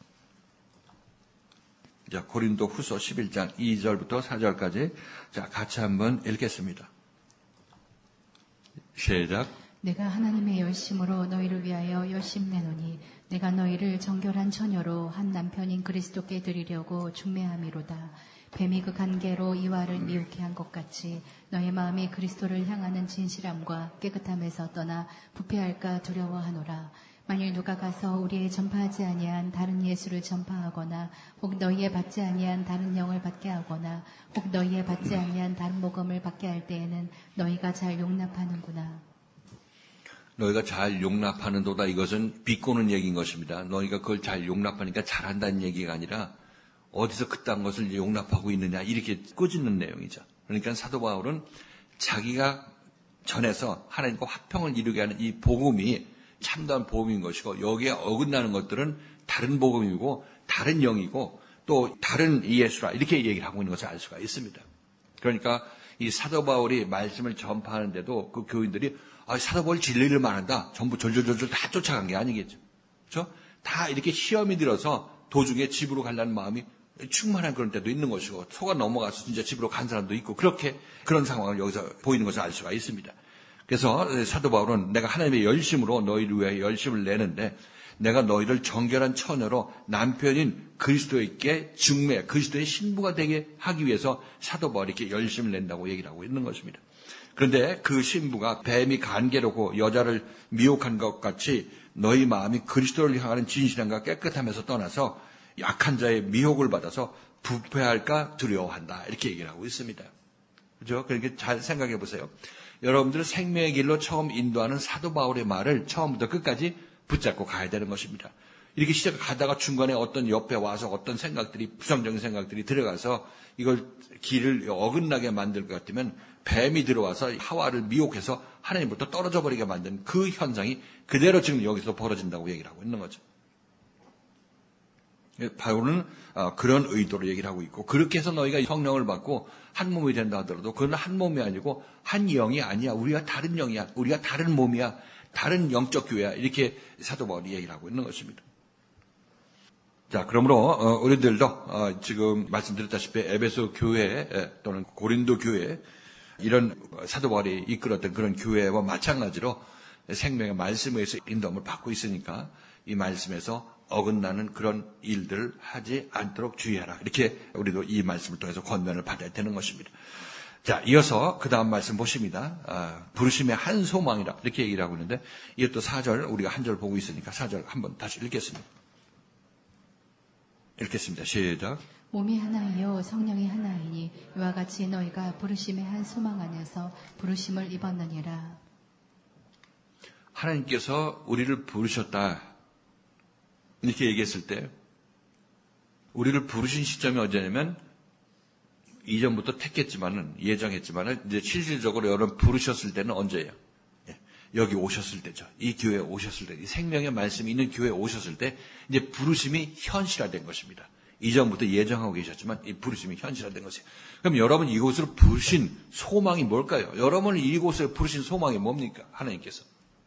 자, 고린도후서 십일 장 이 절부터 사 절까지 자, 같이 한번 읽겠습니다. 시작. 내가 하나님의 열심으로 너희를 위하여 열심내노니 내가 너희를 정결한 처녀로 한 남편인 그리스도께 드리려고 중매함이로다. 뱀이 그 간계로 이와를 미혹해 한 것 같이 너희 마음이 그리스도를 향하는 진실함과 깨끗함에서 떠나 부패할까 두려워하노라. 만일 누가 가서 우리의 전파하지 아니한 다른 예수를 전파하거나 혹 너희의 받지 아니한 다른 영을 받게 하거나 혹 너희의 받지 아니한 다른 복음을 받게 할 때에는 너희가 잘 용납하는구나. 너희가 잘 용납하는도다. 이것은 비꼬는 얘기인 것입니다. 너희가 그걸 잘 용납하니까 잘한다는 얘기가 아니라 어디서 그딴 것을 용납하고 있느냐 이렇게 꾸짖는 내용이죠. 그러니까 사도 바울은 자기가 전해서 하나님과 화평을 이루게 하는 이 복음이 참다운 복음인 것이고 여기에 어긋나는 것들은 다른 복음이고 다른 영이고 또 다른 예수라 이렇게 얘기를 하고 있는 것을 알 수가 있습니다. 그러니까 이 사도 바울이 말씀을 전파하는데도 그 교인들이 아, 사도 바울 진리를 말한다. 전부 절절절절 다 쫓아간 게 아니겠죠. 그렇죠? 다 이렇게 시험이 들어서 도중에 집으로 가려는 마음이 충만한 그런 때도 있는 것이고 속아 넘어가서 진짜 집으로 간 사람도 있고 그렇게 그런 상황을 여기서 보이는 것을 알 수가 있습니다. 그래서 사도 바울은 내가 하나님의 열심으로 너희를 위해 열심을 내는데 내가 너희를 정결한 처녀로 남편인 그리스도에게 중매, 그리스도의 신부가 되게 하기 위해서 사도 바울이 이렇게 열심을 낸다고 얘기를 하고 있는 것입니다. 그런데 그 신부가 뱀이 간계로고 여자를 미혹한 것 같이 너희 마음이 그리스도를 향하는 진실함과 깨끗함에서 떠나서 약한 자의 미혹을 받아서 부패할까 두려워한다. 이렇게 얘기를 하고 있습니다. 그죠? 그렇게 잘 생각해 보세요. 여러분들 생명의 길로 처음 인도하는 사도 바울의 말을 처음부터 끝까지 붙잡고 가야 되는 것입니다. 이렇게 시작하다가 중간에 어떤 옆에 와서 어떤 생각들이, 부정적인 생각들이 들어가서 이걸 길을 어긋나게 만들 것 같으면 뱀이 들어와서 하와를 미혹해서 하나님부터 떨어져 버리게 만든 그 현상이 그대로 지금 여기서 벌어진다고 얘기를 하고 있는 거죠. 바울은 그런 의도로 얘기를 하고 있고 그렇게 해서 너희가 성령을 받고 한 몸이 된다 하더라도 그건 한 몸이 아니고 한 영이 아니야. 우리가 다른 영이야. 우리가 다른 몸이야. 다른 영적 교회야. 이렇게 사도 바울이 얘기를 하고 있는 것입니다. 자, 그러므로 우리들도 지금 말씀드렸다시피 에베소 교회 또는 고린도 교회 이런 사도 바울이 이끌었던 그런 교회와 마찬가지로 생명의 말씀에 의해서 인도함을 받고 있으니까 이 말씀에서 어긋나는 그런 일들을 하지 않도록 주의하라. 이렇게 우리도 이 말씀을 통해서 권면을 받아야 되는 것입니다. 자, 이어서 그 다음 말씀 보십니다. 아, 부르심의 한 소망이라 이렇게 얘기를 하고 있는데 이것도 사 절 우리가 한 절 보고 있으니까 사 절 한번 다시 읽겠습니다. 읽겠습니다. 시작. 몸이 하나이요 성령이 하나이니 이와 같이 너희가 부르심의 한 소망 안에서 부르심을 입었느니라. 하나님께서 우리를 부르셨다. 이렇게 얘기했을 때 우리를 부르신 시점이 언제냐면 이전부터 택했지만은 예정했지만은 이제 실질적으로 여러분 부르셨을 때는 언제예요? 예, 여기 오셨을 때죠. 이 교회에 오셨을 때, 이 생명의 말씀이 있는 교회에 오셨을 때 이제 부르심이 현실화된 것입니다. 이전부터 예정하고 계셨지만 이 부르심이 현실화된 것이에요. 그럼 여러분 이곳으로 부르신 소망이 뭘까요? 여러분을 이곳에 부르신 소망이 뭡니까? 하나님께서.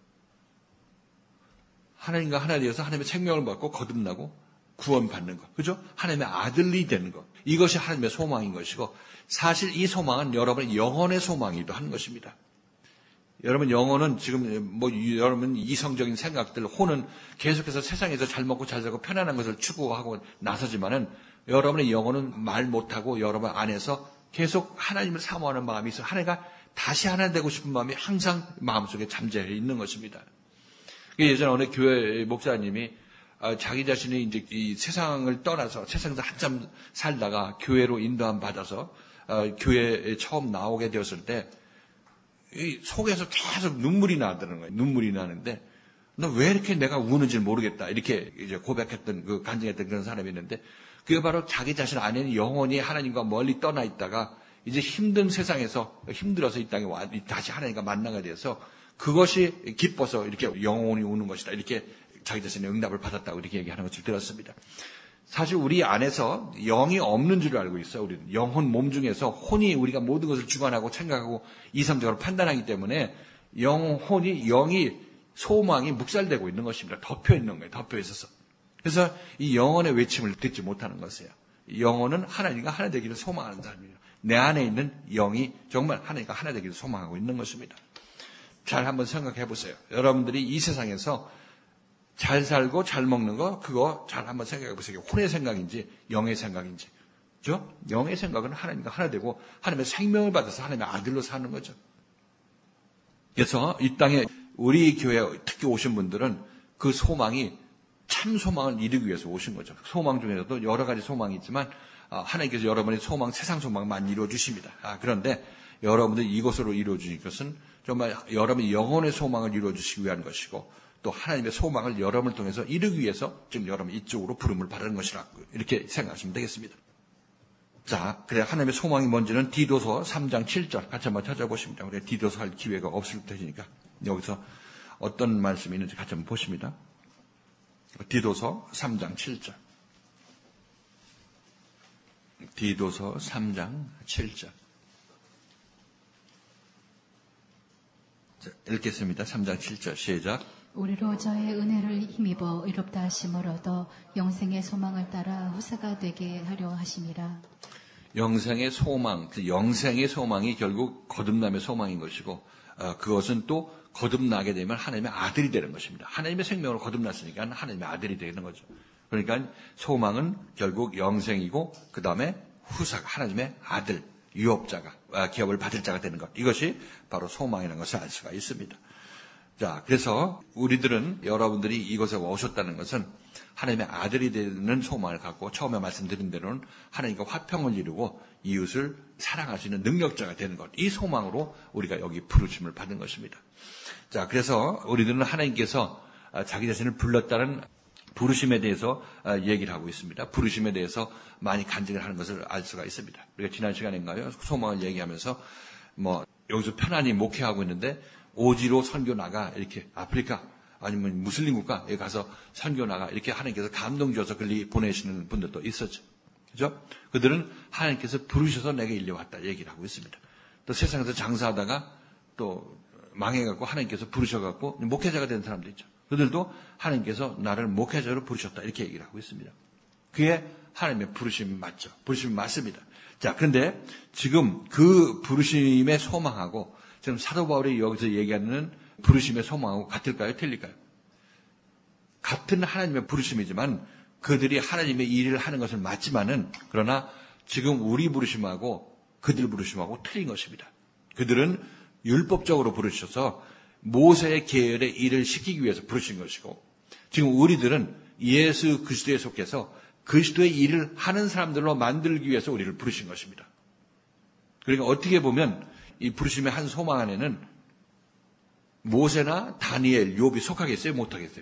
하나님과 하나 되어서 하나님의 생명을 받고 거듭나고 구원받는 것. 그죠? 하나님의 아들이 되는 것. 이것이 하나님의 소망인 것이고 사실 이 소망은 여러분의 영혼의 소망이기도 한 것입니다. 여러분 영혼은 지금 뭐 여러분 이성적인 생각들, 혼은 계속해서 세상에서 잘 먹고 잘 살고 편안한 것을 추구하고 나서지만은 여러분의 영혼은 말 못하고 여러분 안에서 계속 하나님을 사모하는 마음이 있어 하나님과 다시 하나 되고 싶은 마음이 항상 마음속에 잠재해 있는 것입니다. 예전에 어느 교회 목사님이 자기 자신이 이제 이 세상을 떠나서 세상에서 한참 살다가 교회로 인도함 받아서 교회에 처음 나오게 되었을 때 이 속에서 계속 눈물이 나더라는 거예요. 눈물이 나는데 너 왜 이렇게 내가 우는지 모르겠다 이렇게 이제 고백했던 그 간증했던 그런 사람이 있는데 그게 바로 자기 자신 안에는 영혼이 하나님과 멀리 떠나 있다가 이제 힘든 세상에서 힘들어서 이 땅에 와 다시 하나님과 만나게 돼서 그것이 기뻐서 이렇게 영혼이 우는 것이다 이렇게 자기 자신의 응답을 받았다고 이렇게 얘기하는 것을 들었습니다. 사실 우리 안에서 영이 없는 줄 알고 있어요. 우리는 영혼 몸 중에서 혼이 우리가 모든 것을 주관하고 생각하고 이성적으로 판단하기 때문에 영혼이 영이 소망이 묵살되고 있는 것입니다. 덮여 있는 거예요. 덮여 있어서. 그래서 이 영혼의 외침을 듣지 못하는 것이에요. 영혼은 하나님과 하나 되기를 소망하는 사람이에요. 내 안에 있는 영이 정말 하나님과 하나 되기를 소망하고 있는 것입니다. 잘 한번 생각해 보세요. 여러분들이 이 세상에서 잘 살고 잘 먹는 거 그거 잘 한번 생각해 보세요. 혼의 생각인지 영의 생각인지. 그죠? 영의 생각은 하나님과 하나 되고 하나님의 생명을 받아서 하나님의 아들로 사는 거죠. 그래서 이 땅에 우리 교회에 특히 오신 분들은 그 소망이 참 소망을 이루기 위해서 오신 거죠. 소망 중에서도 여러 가지 소망이 있지만 하나님께서 여러분의 소망, 세상 소망을 많이 이루어 주십니다. 그런데 여러분들이 이것으로 이루어 주신 것은 정말 여러분의 영혼의 소망을 이루어 주시기 위한 것이고 또 하나님의 소망을 여러분을 통해서 이루기 위해서 지금 여러분 이쪽으로 부름을 받는 것이라고 이렇게 생각하시면 되겠습니다. 자, 그래 하나님의 소망이 뭔지는 디도서 삼 장 칠 절 같이 한번 찾아보십니다. 우리 디도서 할 기회가 없을 테니까 여기서 어떤 말씀이 있는지 같이 한번 보십니다. 디도서 삼 장 칠 절. 디도서 삼 장 칠 절. 자, 읽겠습니다. 삼 장 칠 절 시작. 우리로 저의 은혜를 힘입어 의롭다 하심을 얻어 영생의 소망을 따라 후사가 되게 하려 하심이라. 영생의 소망, 그 영생의 소망이 결국 거듭남의 소망인 것이고 어, 그것은 또 거듭나게 되면 하나님의 아들이 되는 것입니다. 하나님의 생명으로 거듭났으니까 하나님의 아들이 되는 거죠. 그러니까 소망은 결국 영생이고 그 다음에 후사가 하나님의 아들, 유업자가 기업을 받을 자가 되는 것. 이것이 바로 소망이라는 것을 알 수가 있습니다. 자, 그래서 우리들은 여러분들이 이곳에 오셨다는 것은 하나님의 아들이 되는 소망을 갖고 처음에 말씀드린 대로는 하나님과 화평을 이루고 이웃을 사랑할 수 있는 능력자가 되는 것. 이 소망으로 우리가 여기 부르심을 받은 것입니다. 자, 그래서 우리들은 하나님께서 자기 자신을 불렀다는 부르심에 대해서 얘기를 하고 있습니다. 부르심에 대해서 많이 간증을 하는 것을 알 수가 있습니다. 우리가 지난 시간인가요? 소망을 얘기하면서 뭐 여기서 편안히 목회하고 있는데 오지로 선교 나가 이렇게 아프리카 아니면 무슬림 국가에 가서 선교 나가 이렇게 하나님께서 감동 줘서 글리 보내시는 분들도 있었죠. 그죠? 그들은 하나님께서 부르셔서 내게 일려왔다 얘기를 하고 있습니다. 또 세상에서 장사하다가 또 망해갖고 하나님께서 부르셔갖고 목회자가 된 사람도 있죠. 그들도 하나님께서 나를 목회자로 부르셨다 이렇게 얘기를 하고 있습니다. 그게 하나님의 부르심이 맞죠. 부르심이 맞습니다. 자, 그런데 지금 그 부르심의 소망하고 지금 사도 바울이 여기서 얘기하는 부르심의 소망하고 같을까요? 틀릴까요? 같은 하나님의 부르심이지만 그들이 하나님의 일을 하는 것은 맞지만은 그러나 지금 우리 부르심하고 그들 부르심하고 틀린 것입니다. 그들은 율법적으로 부르셔서 모세의 계열의 일을 시키기 위해서 부르신 것이고 지금 우리들은 예수 그리스도에 속해서 그리스도의 일을 하는 사람들로 만들기 위해서 우리를 부르신 것입니다. 그러니까 어떻게 보면 이 부르심의 한 소망 안에는 모세나 다니엘, 욥이 속하겠어요? 못하겠어요?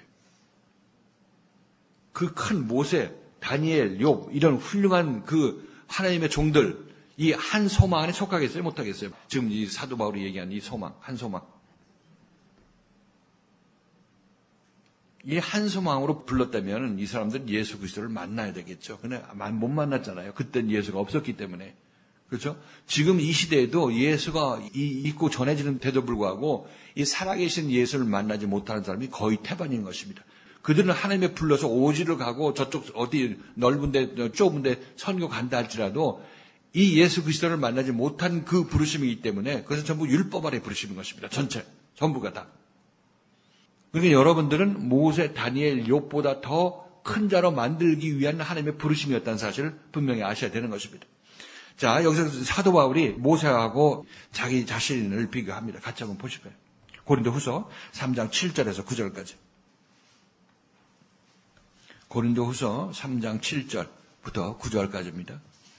그 큰 모세, 다니엘, 욥 이런 훌륭한 그 하나님의 종들 이 한 소망 안에 속하겠어요? 못하겠어요? 지금 이 사도 바울이 얘기한 이 소망, 한 소망. 이 한 소망으로 불렀다면 이 사람들은 예수 그리스도를 만나야 되겠죠. 근데 못 만났잖아요. 그때는 예수가 없었기 때문에. 그렇죠? 지금 이 시대에도 예수가 있고 전해지는 데도 불구하고 이 살아계신 예수를 만나지 못하는 사람이 거의 태반인 것입니다. 그들은 하나님의 불러서 오지를 가고 저쪽 어디 넓은데 좁은데 선교 간다 할지라도 이 예수 그리스도를 만나지 못한 그 부르심이기 때문에 그것은 전부 율법 아래 부르심인 것입니다. 전체 전부가 다. 그러니까 여러분들은 모세, 다니엘, 욥보다 더 큰 자로 만들기 위한 하나님의 부르심이었다는 사실을 분명히 아셔야 되는 것입니다. 자, 여기서 사도 바울이 모세하고 자기 자신을 비교합니다. 같이 한번 보실까요? 고린도후서 삼 장 칠 절에서 구 절까지. 고린도후서 삼 장 칠 절부터 구 절까지입니다.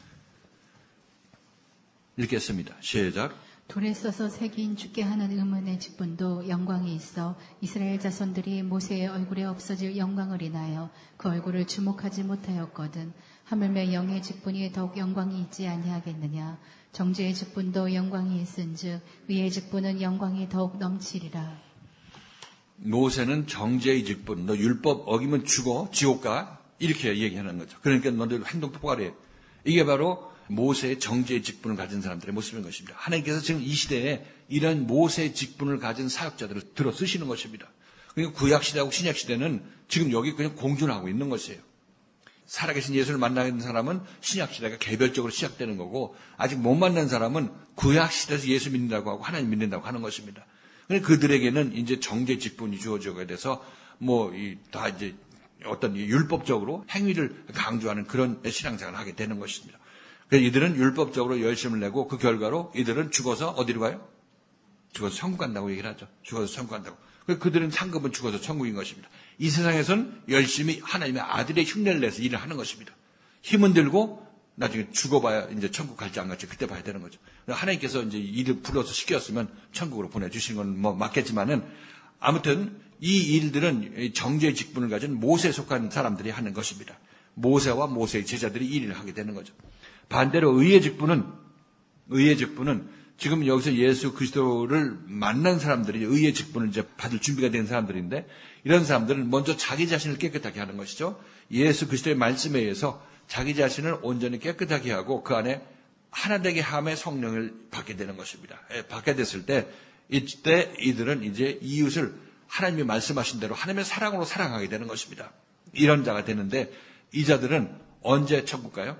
읽겠습니다. 시작. 돌에 써서 새긴 죽게 하는 의문의 직분도 영광이 있어 이스라엘 자손들이 모세의 얼굴에 없어질 영광을 인하여 그 얼굴을 주목하지 못하였거든. 하물며 영의 직분이 더욱 영광이 있지 아니하겠느냐. 정죄의 직분도 영광이 있은즉 위의 직분은 영광이 더욱 넘치리라. 모세는 정죄의 직분, 너 율법 어기면 죽어, 지옥 가. 이렇게 얘기하는 거죠. 그러니까 너희들 행동 똑바로 해. 이게 바로 모세의 정죄의 직분을 가진 사람들의 모습인 것입니다. 하나님께서 지금 이 시대에 이런 모세의 직분을 가진 사역자들을 들어 쓰시는 것입니다. 그러니까 구약시대하고 신약시대는 지금 여기 그냥 공존하고 있는 것이에요. 살아계신 예수를 만나는 사람은 신약시대가 개별적으로 시작되는 거고, 아직 못 만난 사람은 구약시대에서 예수 믿는다고 하고 하나님 믿는다고 하는 것입니다. 그러니까 그들에게는 이제 정죄 직분이 주어져야 돼서 뭐 다 이제 어떤 율법적으로 행위를 강조하는 그런 신앙생활을 하게 되는 것입니다. 그래서 이들은 율법적으로 열심을 내고 그 결과로 이들은 죽어서 어디로 가요? 죽어서 천국 간다고 얘기를 하죠. 죽어서 천국 간다고. 그들은 상급은 죽어서 천국인 것입니다. 이 세상에서는 열심히 하나님의 아들의 흉내를 내서 일을 하는 것입니다. 힘은 들고 나중에 죽어봐야 이제 천국 갈지 안 갈지 그때 봐야 되는 거죠. 하나님께서 이제 일을 불러서 시켰으면 천국으로 보내주신 건 뭐 맞겠지만은 아무튼 이 일들은 정죄의 직분을 가진 모세에 속한 사람들이 하는 것입니다. 모세와 모세의 제자들이 이 일을 하게 되는 거죠. 반대로 의의 직분은 의의 직분은 지금 여기서 예수 그리스도를 만난 사람들이 의의 직분을 이제 받을 준비가 된 사람들인데, 이런 사람들은 먼저 자기 자신을 깨끗하게 하는 것이죠. 예수 그리스도의 말씀에 의해서 자기 자신을 온전히 깨끗하게 하고 그 안에 하나 되게 함의 성령을 받게 되는 것입니다. 받게 됐을 때 이때 이들은 이제 이웃을 하나님이 말씀하신 대로 하나님의 사랑으로 사랑하게 되는 것입니다. 이런 자가 되는데, 이 자들은 언제 천국 가요?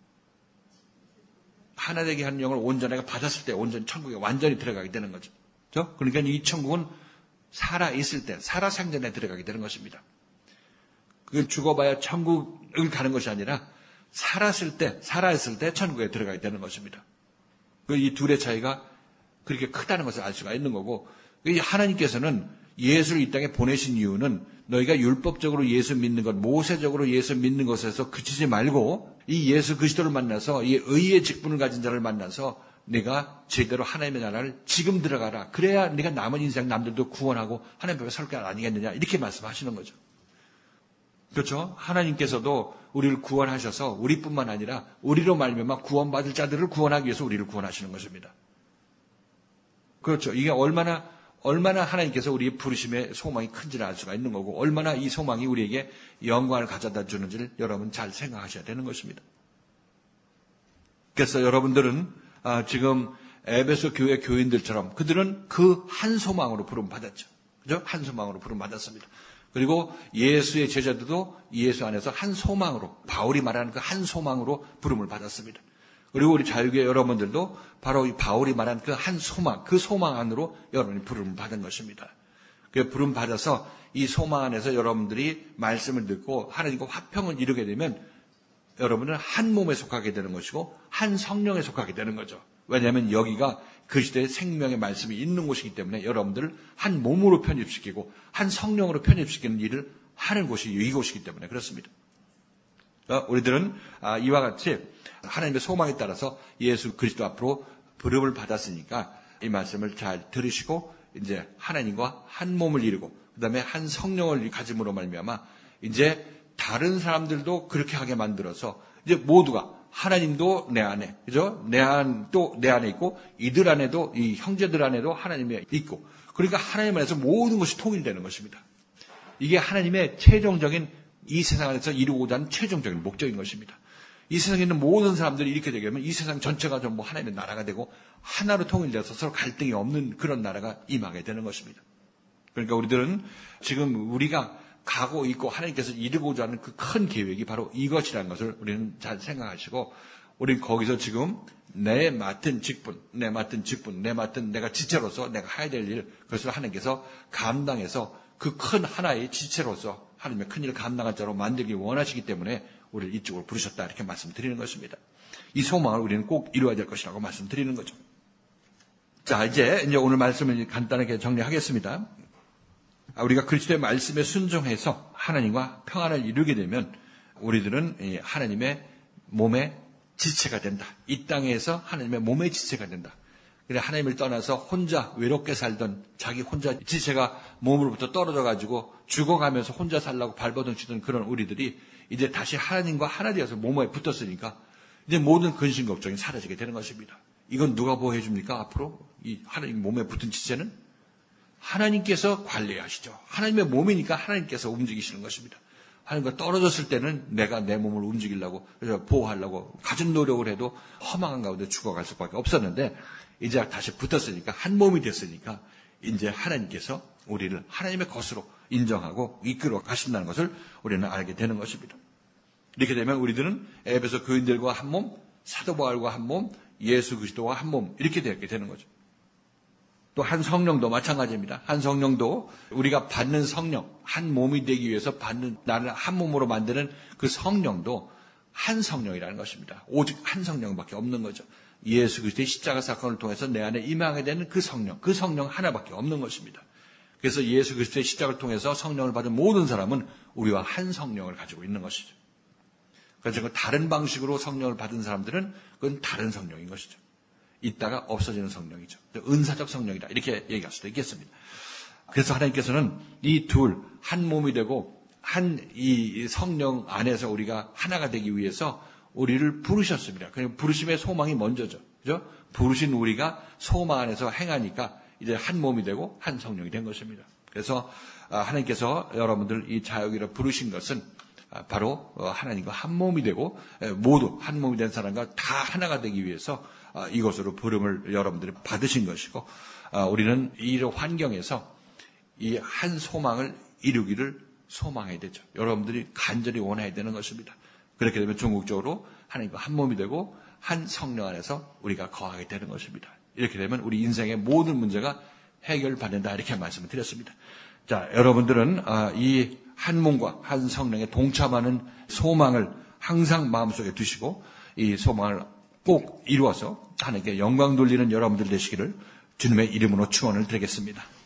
하나 되게 하는 영을 온전하게 받았을 때 온전히 천국에 완전히 들어가게 되는 거죠. 그렇죠? 그러니까 이 천국은 살아 있을 때, 살아 생전에 들어가게 되는 것입니다. 그걸 죽어봐야 천국을 가는 것이 아니라 살았을 때, 살아있을 때 천국에 들어가게 되는 것입니다. 이 둘의 차이가 그렇게 크다는 것을 알 수가 있는 거고, 하나님께서는 예수를 이 땅에 보내신 이유는 너희가 율법적으로 예수 믿는 것, 모세적으로 예수 믿는 것에서 그치지 말고 이 예수 그리스도를 만나서 이 의의 직분을 가진 자를 만나서 네가 제대로 하나님의 나라를 지금 들어가라. 그래야 네가 남은 인생 남들도 구원하고 하나님 앞에 설 것 아니겠느냐. 이렇게 말씀하시는 거죠. 그렇죠? 하나님께서도 우리를 구원하셔서 우리뿐만 아니라 우리로 말미암아 구원받을 자들을 구원하기 위해서 우리를 구원하시는 것입니다. 그렇죠. 이게 얼마나 얼마나 하나님께서 우리의 부르심의 소망이 큰지를 알 수가 있는 거고, 얼마나 이 소망이 우리에게 영광을 가져다 주는지를 여러분 잘 생각하셔야 되는 것입니다. 그래서 여러분들은 아, 지금 에베소 교회 교인들처럼 그들은 그 한 소망으로 부름 받았죠. 그죠? 한 소망으로 부름 받았습니다. 그리고 예수의 제자들도 예수 안에서 한 소망으로, 바울이 말하는 그 한 소망으로 부름을 받았습니다. 그리고 우리 자유교회 여러분들도 바로 이 바울이 말한 그 한 소망, 그 소망 안으로 여러분이 부름을 받은 것입니다. 그 부름 받아서 이 소망 안에서 여러분들이 말씀을 듣고 하나님과 화평을 이루게 되면 여러분은 한 몸에 속하게 되는 것이고 한 성령에 속하게 되는 거죠. 왜냐하면 여기가 그리스도의 생명의 말씀이 있는 곳이기 때문에 여러분들을 한 몸으로 편입시키고 한 성령으로 편입시키는 일을 하는 곳이 이곳이기 때문에 그렇습니다. 우리들은 이와 같이 하나님의 소망에 따라서 예수 그리스도 앞으로 부름을 받았으니까 이 말씀을 잘 들으시고 이제 하나님과 한 몸을 이루고 그다음에 한 성령을 가짐으로 말미암아 이제 다른 사람들도 그렇게 하게 만들어서 이제 모두가 하나님도 내 안에, 그죠? 내 안, 또 내 안에 있고 이들 안에도 이 형제들 안에도 하나님이 있고 그러니까 하나님 안에서 모든 것이 통일되는 것입니다. 이게 하나님의 최종적인 이 세상 안에서 이루고자 하는 최종적인 목적인 것입니다. 이 세상에 있는 모든 사람들이 이렇게 되게 되면 이 세상 전체가 전부 하나님의 나라가 되고 하나로 통일돼서 서로 갈등이 없는 그런 나라가 임하게 되는 것입니다. 그러니까 우리들은 지금 우리가 가고 있고 하나님께서 이루고자 하는 그 큰 계획이 바로 이것이라는 것을 우리는 잘 생각하시고 우리는 거기서 지금 내 맡은 직분, 내 맡은 직분, 내 맡은 내가 지체로서 내가 해야 될 일, 그것을 하나님께서 감당해서 그 큰 하나의 지체로서 하나님의 큰 일을 감당할 자로 만들기 원하시기 때문에 우리를 이쪽으로 부르셨다 이렇게 말씀드리는 것입니다. 이 소망을 우리는 꼭 이루어야 될 것이라고 말씀드리는 거죠. 자, 이제 이제 오늘 말씀을 간단하게 정리하겠습니다. 우리가 그리스도의 말씀에 순종해서 하나님과 평안을 이루게 되면 우리들은 하나님의 몸의 지체가 된다. 이 땅에서 하나님의 몸의 지체가 된다. 그래 하나님을 떠나서 혼자 외롭게 살던 자기 혼자 지체가 몸으로부터 떨어져가지고 죽어가면서 혼자 살라고 발버둥치던 그런 우리들이 이제 다시 하나님과 하나 되어서 몸에 붙었으니까 이제 모든 근심 걱정이 사라지게 되는 것입니다. 이건 누가 보호해 줍니까? 앞으로 이 하나님 몸에 붙은 지체는 하나님께서 관리하시죠. 하나님의 몸이니까 하나님께서 움직이시는 것입니다. 하나님과 떨어졌을 때는 내가 내 몸을 움직이려고 보호하려고 가진 노력을 해도 허망한 가운데 죽어갈 수밖에 없었는데 이제 다시 붙었으니까 한 몸이 됐으니까 이제 하나님께서 우리를 하나님의 것으로 인정하고 이끌어 가신다는 것을 우리는 알게 되는 것입니다. 이렇게 되면 우리들은 에베소 교인들과 한 몸, 사도 바울과 한 몸, 예수 그리스도와 한 몸 이렇게 되게 되는 거죠. 또 한 성령도 마찬가지입니다. 한 성령도 우리가 받는 성령, 한 몸이 되기 위해서 받는 나를 한 몸으로 만드는 그 성령도 한 성령이라는 것입니다. 오직 한 성령밖에 없는 거죠. 예수 그리스도의 십자가 사건을 통해서 내 안에 임하게 되는 그 성령, 그 성령 하나밖에 없는 것입니다. 그래서 예수 그리스도의 십자가를 통해서 성령을 받은 모든 사람은 우리와 한 성령을 가지고 있는 것이죠. 그래서 다른 방식으로 성령을 받은 사람들은 그건 다른 성령인 것이죠. 있다가 없어지는 성령이죠. 은사적 성령이다. 이렇게 얘기할 수도 있겠습니다. 그래서 하나님께서는 이 둘, 한 몸이 되고 한 이 성령 안에서 우리가 하나가 되기 위해서 우리를 부르셨습니다. 그냥 부르심의 소망이 먼저죠. 그죠? 부르신 우리가 소망 안에서 행하니까 이제 한 몸이 되고 한 성령이 된 것입니다. 그래서 하나님께서 여러분들 이 자유기를 부르신 것은 바로 하나님과 한 몸이 되고 모두 한 몸이 된 사람과 다 하나가 되기 위해서 이것으로 부름을 여러분들이 받으신 것이고 우리는 이 환경에서 이 한 소망을 이루기를 소망해야 되죠. 여러분들이 간절히 원해야 되는 것입니다. 그렇게 되면 궁극적으로 하나님과 한 몸이 되고 한 성령 안에서 우리가 거하게 되는 것입니다. 이렇게 되면 우리 인생의 모든 문제가 해결받는다 이렇게 말씀을 드렸습니다. 자, 여러분들은 이 한 몸과 한 성령에 동참하는 소망을 항상 마음속에 두시고 이 소망을 꼭 이루어서 하나님께 영광 돌리는 여러분들 되시기를 주님의 이름으로 축원을 드리겠습니다.